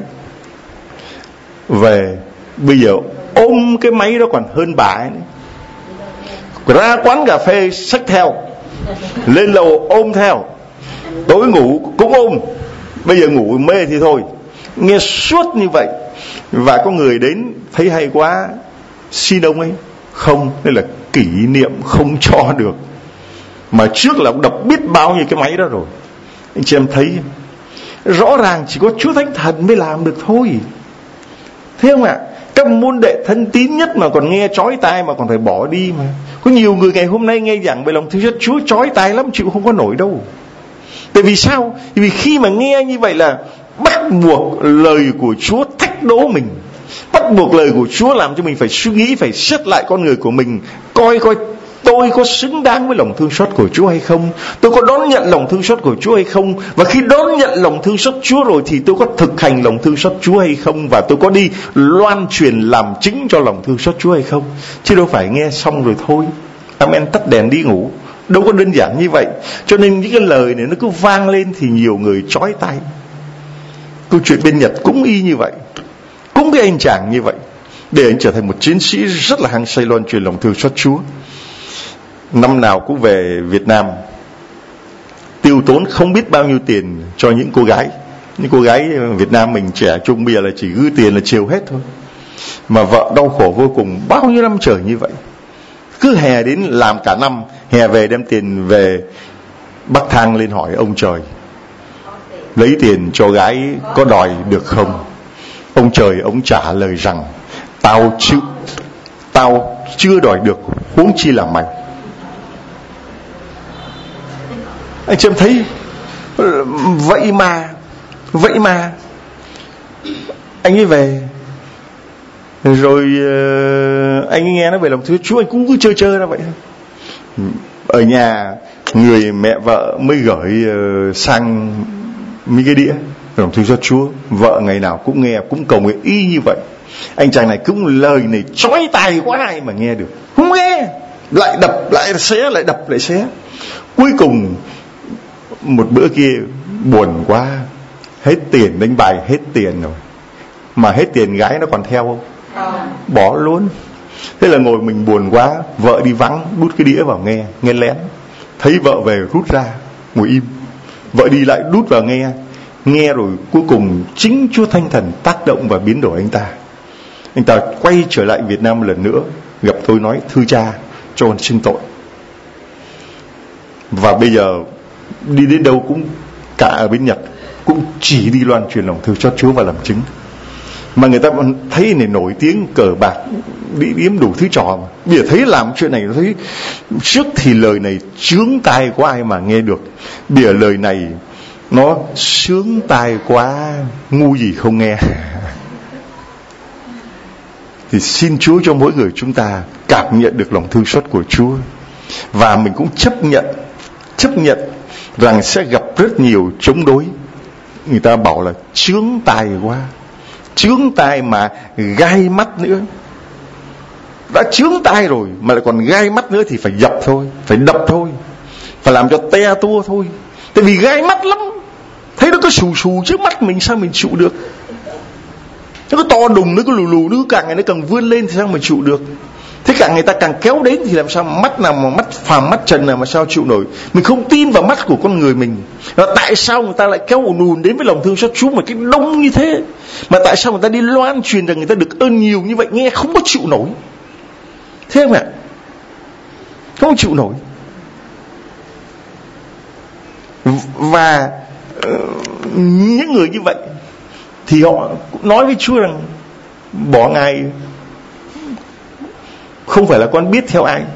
Về bây giờ ôm cái máy đó còn hơn bà ấy. Ra quán cà phê xách theo, lên lầu ôm theo, tối ngủ cũng ôm. Bây giờ ngủ mê thì thôi, nghe suốt như vậy. Và có người đến thấy hay quá, xin ông ấy. Không, đây là kỷ niệm không cho được. Mà trước là ông đọc biết bao nhiêu cái máy đó rồi. Anh chị em thấy rõ ràng chỉ có Chúa Thánh Thần mới làm được thôi. Thấy không ạ? Các môn đệ thân tín nhất mà còn nghe chói tai mà còn phải bỏ đi mà. Có nhiều người ngày hôm nay nghe giảng về lòng thương xót Chúa chói tai lắm, chịu không có nổi đâu. Tại vì sao? Vì khi mà nghe như vậy là bắt buộc lời của Chúa thách đố mình, bắt buộc lời của Chúa làm cho mình phải suy nghĩ, phải xét lại con người của mình, coi tôi có xứng đáng với lòng thương xót của Chúa hay không, tôi có đón nhận lòng thương xót của Chúa hay không, và khi đón nhận lòng thương xót Chúa rồi thì tôi có thực hành lòng thương xót Chúa hay không, và tôi có đi loan truyền làm chứng cho lòng thương xót Chúa hay không. Chứ đâu phải nghe xong rồi thôi, amen, tắt đèn đi ngủ. Đâu có đơn giản như vậy. Cho nên những cái lời này nó cứ vang lên thì nhiều người chói tai. Câu chuyện bên Nhật cũng y như vậy, cũng cái anh chàng như vậy, để anh trở thành một chiến sĩ rất là hăng say loan truyền lòng thương xót Chúa. Năm nào cũng về Việt Nam, tiêu tốn không biết bao nhiêu tiền cho những cô gái. Những cô gái Việt Nam mình trẻ trung bây giờ là chỉ gửi tiền là chiều hết thôi. Mà vợ đau khổ vô cùng bao nhiêu năm trời như vậy. Cứ hè đến làm cả năm, hè về đem tiền về Bắc Thang lên hỏi ông trời, lấy tiền cho gái có đòi được không? Ông trời ông trả lời rằng tao chưa đòi được, huống chi là mày. Anh chị em thấy vậy mà anh ấy về rồi, anh ấy nghe nó về lòng thương Chúa, anh cũng cứ chơi ra vậy. Ở nhà người mẹ vợ mới gửi sang mấy cái đĩa lòng thương xót Chúa, vợ ngày nào cũng nghe, cũng cầu nguyện y như vậy. Anh chàng này cũng lời này chói tai quá, ai mà nghe được, không nghe, lại đập lại xé, lại đập lại xé. Cuối cùng một bữa kia buồn quá, hết tiền đánh bài, hết tiền rồi, mà hết tiền gái nó còn theo không? Bỏ luôn. Thế là ngồi mình buồn quá, vợ đi vắng, đút cái đĩa vào nghe lén. Thấy vợ về rút ra, ngồi im. Vợ đi lại đút vào nghe rồi cuối cùng chính Chúa Thánh Thần tác động và biến đổi anh ta. Anh ta quay trở lại Việt Nam một lần nữa, gặp tôi nói: thưa cha, cho con xưng tội. Và bây giờ đi đến đâu cũng, cả ở bên Nhật cũng chỉ đi loan truyền lòng thương xót Chúa và làm chứng. Mà người ta thấy này nổi tiếng cờ bạc, đi điếm đủ thứ trò mà. Bây giờ thấy làm chuyện này, nó thấy trước thì lời này chướng tai quá, ai mà nghe được. Bây giờ lời này nó sướng tai quá, ngu gì không nghe. Thì xin Chúa cho mỗi người chúng ta cảm nhận được lòng thương xót của Chúa, và mình cũng chấp nhận rằng sẽ gặp rất nhiều chống đối. Người ta bảo là chướng tai quá, chướng tai mà gai mắt nữa. Đã chướng tai rồi mà lại còn gai mắt nữa thì phải dập thôi, phải đập thôi, phải làm cho te tua thôi. Tại vì gai mắt lắm, thấy nó cứ xù trước mắt mình, sao mình chịu được? Nó cứ to đùng, nó cứ lù, nó càng ngày nó càng vươn lên thì sao mà chịu được? Thế càng người ta càng kéo đến thì làm sao mắt nào mà mắt phàm, mắt trần nào mà sao chịu nổi? Mình không tin vào mắt của con người mình. Và tại sao người ta lại kéo ùn đến với lòng thương xót Chúa mà cái đông như thế? Mà tại sao người ta đi loan truyền rằng người ta được ơn nhiều như vậy, nghe không có chịu nổi? Thế không ạ? Không chịu nổi. Và những người như vậy thì họ nói với Chúa rằng: bỏ Ngài, không phải là con biết theo ai,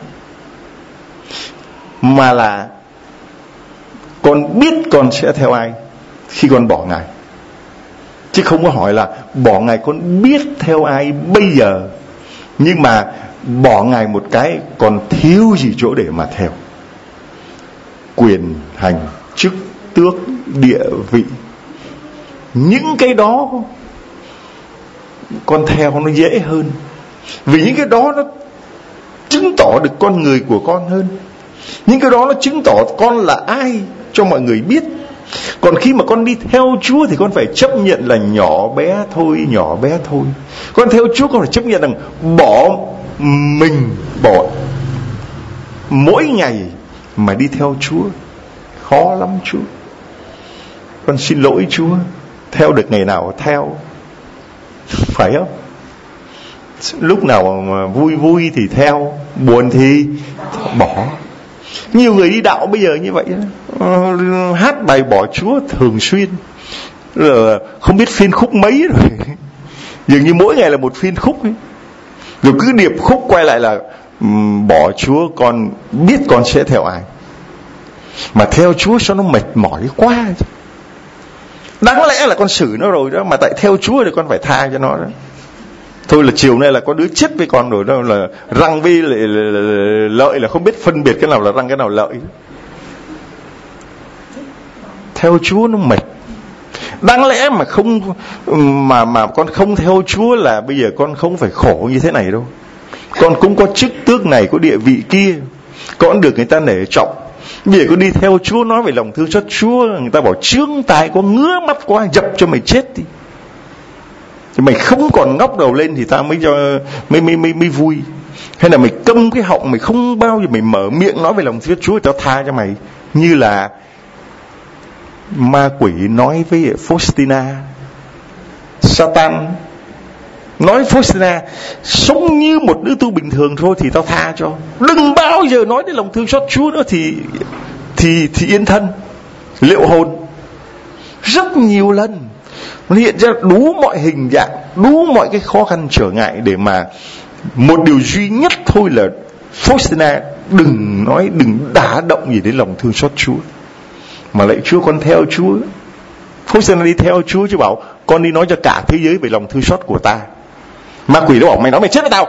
mà là con biết con sẽ theo ai khi con bỏ Ngài. Chứ không có hỏi là bỏ Ngài con biết theo ai bây giờ, nhưng mà bỏ Ngài một cái còn thiếu gì chỗ để mà theo. Quyền hành, chức tước, địa vị, những cái đó con theo nó dễ hơn, vì những cái đó nó chứng tỏ được con người của con hơn. Những cái đó nó chứng tỏ con là ai cho mọi người biết. Còn khi mà con đi theo Chúa thì con phải chấp nhận là nhỏ bé thôi. Con theo Chúa con phải chấp nhận rằng bỏ mình, bỏ mỗi ngày mà đi theo Chúa khó lắm Chúa. Con xin lỗi Chúa, theo được ngày nào theo, phải không? Lúc nào mà vui thì theo, buồn thì bỏ. Nhiều người đi đạo bây giờ như vậy, hát bài bỏ Chúa thường xuyên, không biết phiên khúc mấy rồi. Dường như mỗi ngày là một phiên khúc ấy. Rồi cứ điệp khúc quay lại là bỏ Chúa, con biết con sẽ theo ai. Mà theo Chúa sao nó mệt mỏi quá. Đáng lẽ là con xử nó rồi đó, mà tại theo Chúa thì con phải tha cho nó đó. Thôi là chiều nay là có đứa chết với con rồi đó, là răng với lợi là không biết phân biệt cái nào là răng cái nào lợi. Theo Chúa nó mệt. Đáng lẽ mà không mà con không theo Chúa là bây giờ con không phải khổ như thế này đâu. Con cũng có chức tước này, có địa vị kia, con được người ta nể trọng. Bây giờ con đi theo Chúa, nói về lòng thương xót Chúa, người ta bảo chướng tai có ngứa mắt quá, dập cho mày chết đi. Thì mày không còn ngóc đầu lên thì tao mới cho mới vui. Hay là mày câm cái họng, mày không bao giờ mày mở miệng nói về lòng thương Chúa, tao tha cho mày. Như là ma quỷ nói với Faustina, Satan nói Faustina sống như một nữ tu bình thường thôi thì tao tha cho, đừng bao giờ nói đến lòng thương xót Chúa nữa thì yên thân. Liệu hồn rất nhiều lần nó hiện ra đủ mọi hình dạng, đủ mọi cái khó khăn trở ngại, để mà một điều duy nhất thôi là Faustina đừng đả động gì đến lòng thương xót Chúa. Mà lạy Chúa, con theo Chúa. Faustina đi theo Chúa, Chúa bảo con đi nói cho cả thế giới về lòng thương xót của ta. Ma quỷ nó bảo mày nói mày chết với tao.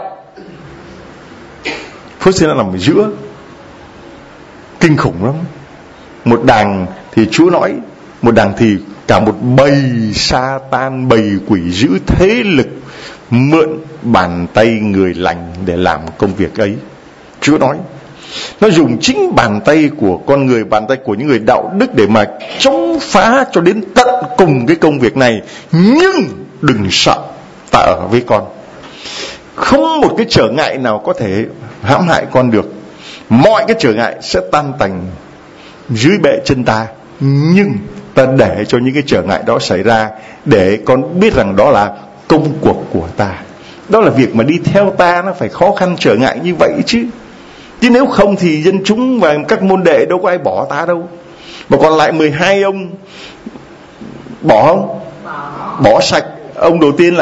Faustina nằm ở giữa, kinh khủng lắm. Một đàng thì Chúa nói, một đàng thì cả một bầy sa tan, bầy quỷ dữ thế lực mượn bàn tay người lành để làm công việc ấy. Chúa nói nó dùng chính bàn tay của con người, bàn tay của những người đạo đức để mà chống phá cho đến tận cùng cái công việc này. Nhưng đừng sợ, ta ở với con. Không một cái trở ngại nào có thể hãm hại con được. Mọi cái trở ngại sẽ tan tành dưới bệ chân ta. Nhưng ta để cho những cái trở ngại đó xảy ra để con biết rằng đó là công cuộc của ta. Đó là việc mà đi theo ta nó phải khó khăn trở ngại như vậy chứ. Chứ nếu không thì dân chúng và các môn đệ đâu có ai bỏ ta đâu. Mà còn lại 12 ông bỏ không? Bỏ sạch. Ông đầu tiên là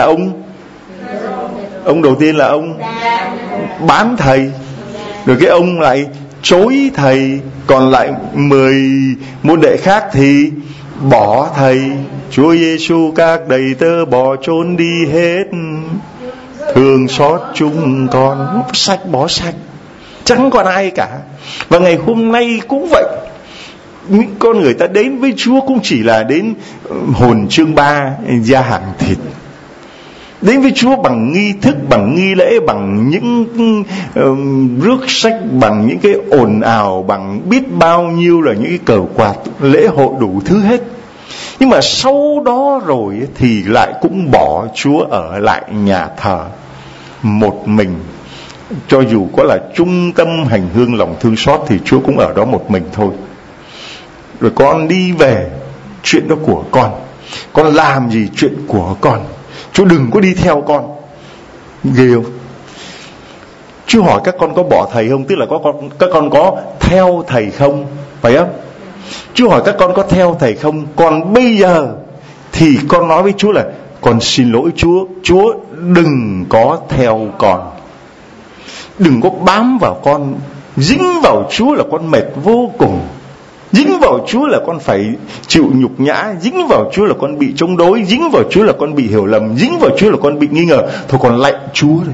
ông bán thầy. Rồi cái ông lại chối thầy. Còn lại 10 môn đệ khác thì bỏ thầy. Chúa Giêsu các đầy tớ bỏ trốn đi hết, thương xót chúng con. Bỏ sạch, chẳng còn ai cả. Và ngày hôm nay cũng vậy. Những con người ta đến với Chúa cũng chỉ là đến hồn chương 3 da hàng thịt. Đến với Chúa bằng nghi thức, bằng nghi lễ, bằng những rước sách, bằng những cái ồn ào, bằng biết bao nhiêu là những cái cờ quạt, lễ hội đủ thứ hết. Nhưng mà sau đó rồi thì lại cũng bỏ Chúa ở lại nhà thờ một mình. Cho dù có là trung tâm hành hương lòng thương xót thì Chúa cũng ở đó một mình thôi. Rồi con đi về, chuyện đó của con làm gì chuyện của con. Chúa đừng có đi theo con. Ghê không? Chúa hỏi các con có bỏ thầy không? Tức là các con có theo thầy không? Phải không? Chúa hỏi các con có theo thầy không? Còn bây giờ thì con nói với Chúa là con xin lỗi Chúa. Chúa đừng có theo con. Đừng có bám vào con. Dính vào Chúa là con mệt vô cùng. Dính vào Chúa là con phải chịu nhục nhã. Dính vào Chúa là con bị chống đối. Dính vào Chúa là con bị hiểu lầm. Dính vào Chúa là con bị nghi ngờ. Thôi con lạy Chúa đây.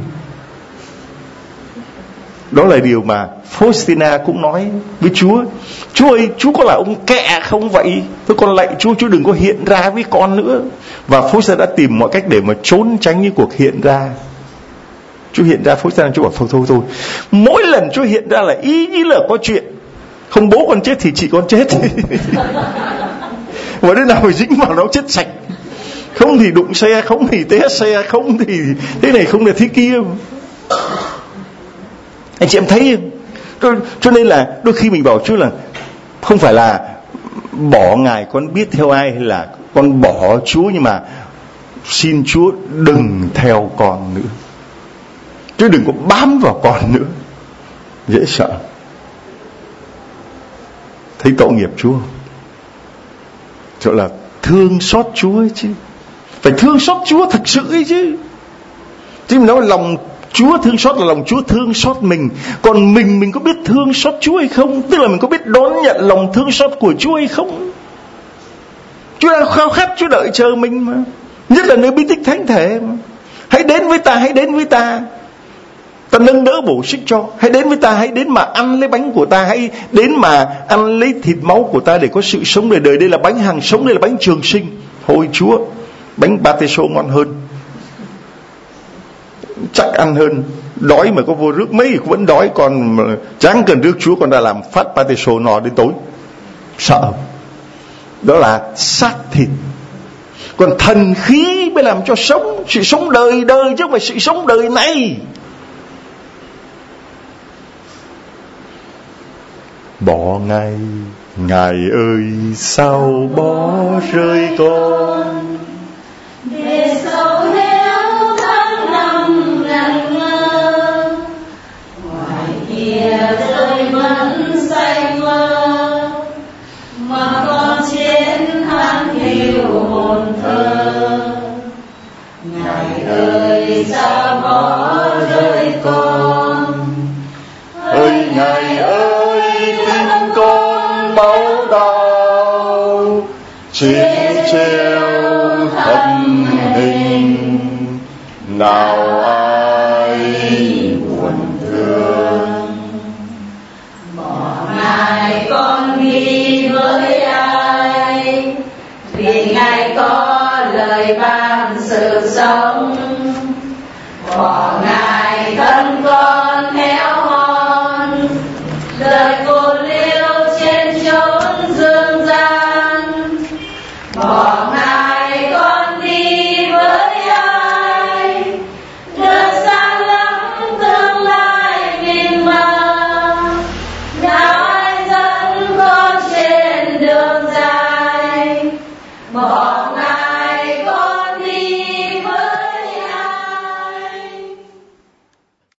Đó là điều mà Faustina cũng nói với Chúa. Chúa ơi, Chúa có là ông kẹ không vậy? Thôi con lạy Chúa, Chúa đừng có hiện ra với con nữa. Và Faustina đã tìm mọi cách để mà trốn tránh những cuộc hiện ra. Chúa hiện ra, Faustina Chúa bảo thôi. Mỗi lần Chúa hiện ra là ý như là có chuyện. Không bố con chết thì chị con chết. Và đứa nào phải dính vào nó chết sạch. Không thì đụng xe, không thì té xe, không thì thế này không là thế kia. Anh chị em thấy không? Cho nên là đôi khi mình bảo Chúa là không phải là bỏ Ngài con biết theo ai, hay là con bỏ Chúa, nhưng mà xin Chúa đừng theo con nữa. Chứ đừng có bám vào con nữa. Dễ sợ. Thấy tội nghiệp Chúa không? Chỗ là thương xót Chúa ấy chứ. Phải thương xót Chúa thực sự ấy chứ. Chứ mình nói lòng Chúa thương xót là lòng Chúa thương xót mình. Còn mình có biết thương xót Chúa hay không? Tức là mình có biết đón nhận lòng thương xót của Chúa hay không? Chúa đang khao khát, Chúa đợi chờ mình mà. Nhất là nơi bí tích thánh thể mà. Hãy đến với ta, hãy đến với ta. Ta nâng đỡ bổ sức cho. Hãy đến với ta, hãy đến mà ăn lấy bánh của ta. Hãy đến mà ăn lấy thịt máu của ta để có sự sống đời đời. Đây là bánh hàng sống, đây là bánh trường sinh. Thôi Chúa, bánh pate-sô ngon hơn, chắc ăn hơn. Đói mà có vô rước mấy thì cũng vẫn đói. Còn chẳng cần rước Chúa, còn đã làm phát pate-sô no đến tối. Sợ. Đó là xác thịt. Còn thần khí mới làm cho sống. Sự sống đời đời chứ không phải sự sống đời này. Bỏ Ngài, Ngài ơi sao bỏ rơi con. Để sầu héo tháng năm ngẩn ngơ, ngoài kia rơi mất say mơ, mà con chiến thắng hiu hồn thơ. Ngài ơi sao bỏ rơi con. Ơi Ngài ơi, con máu đau Xin treo thân hình, nào ai buồn thương. Bỏ Ngài con đi với ai, vì Ngài có lời ban sự sống. Bỏ Ngài thân con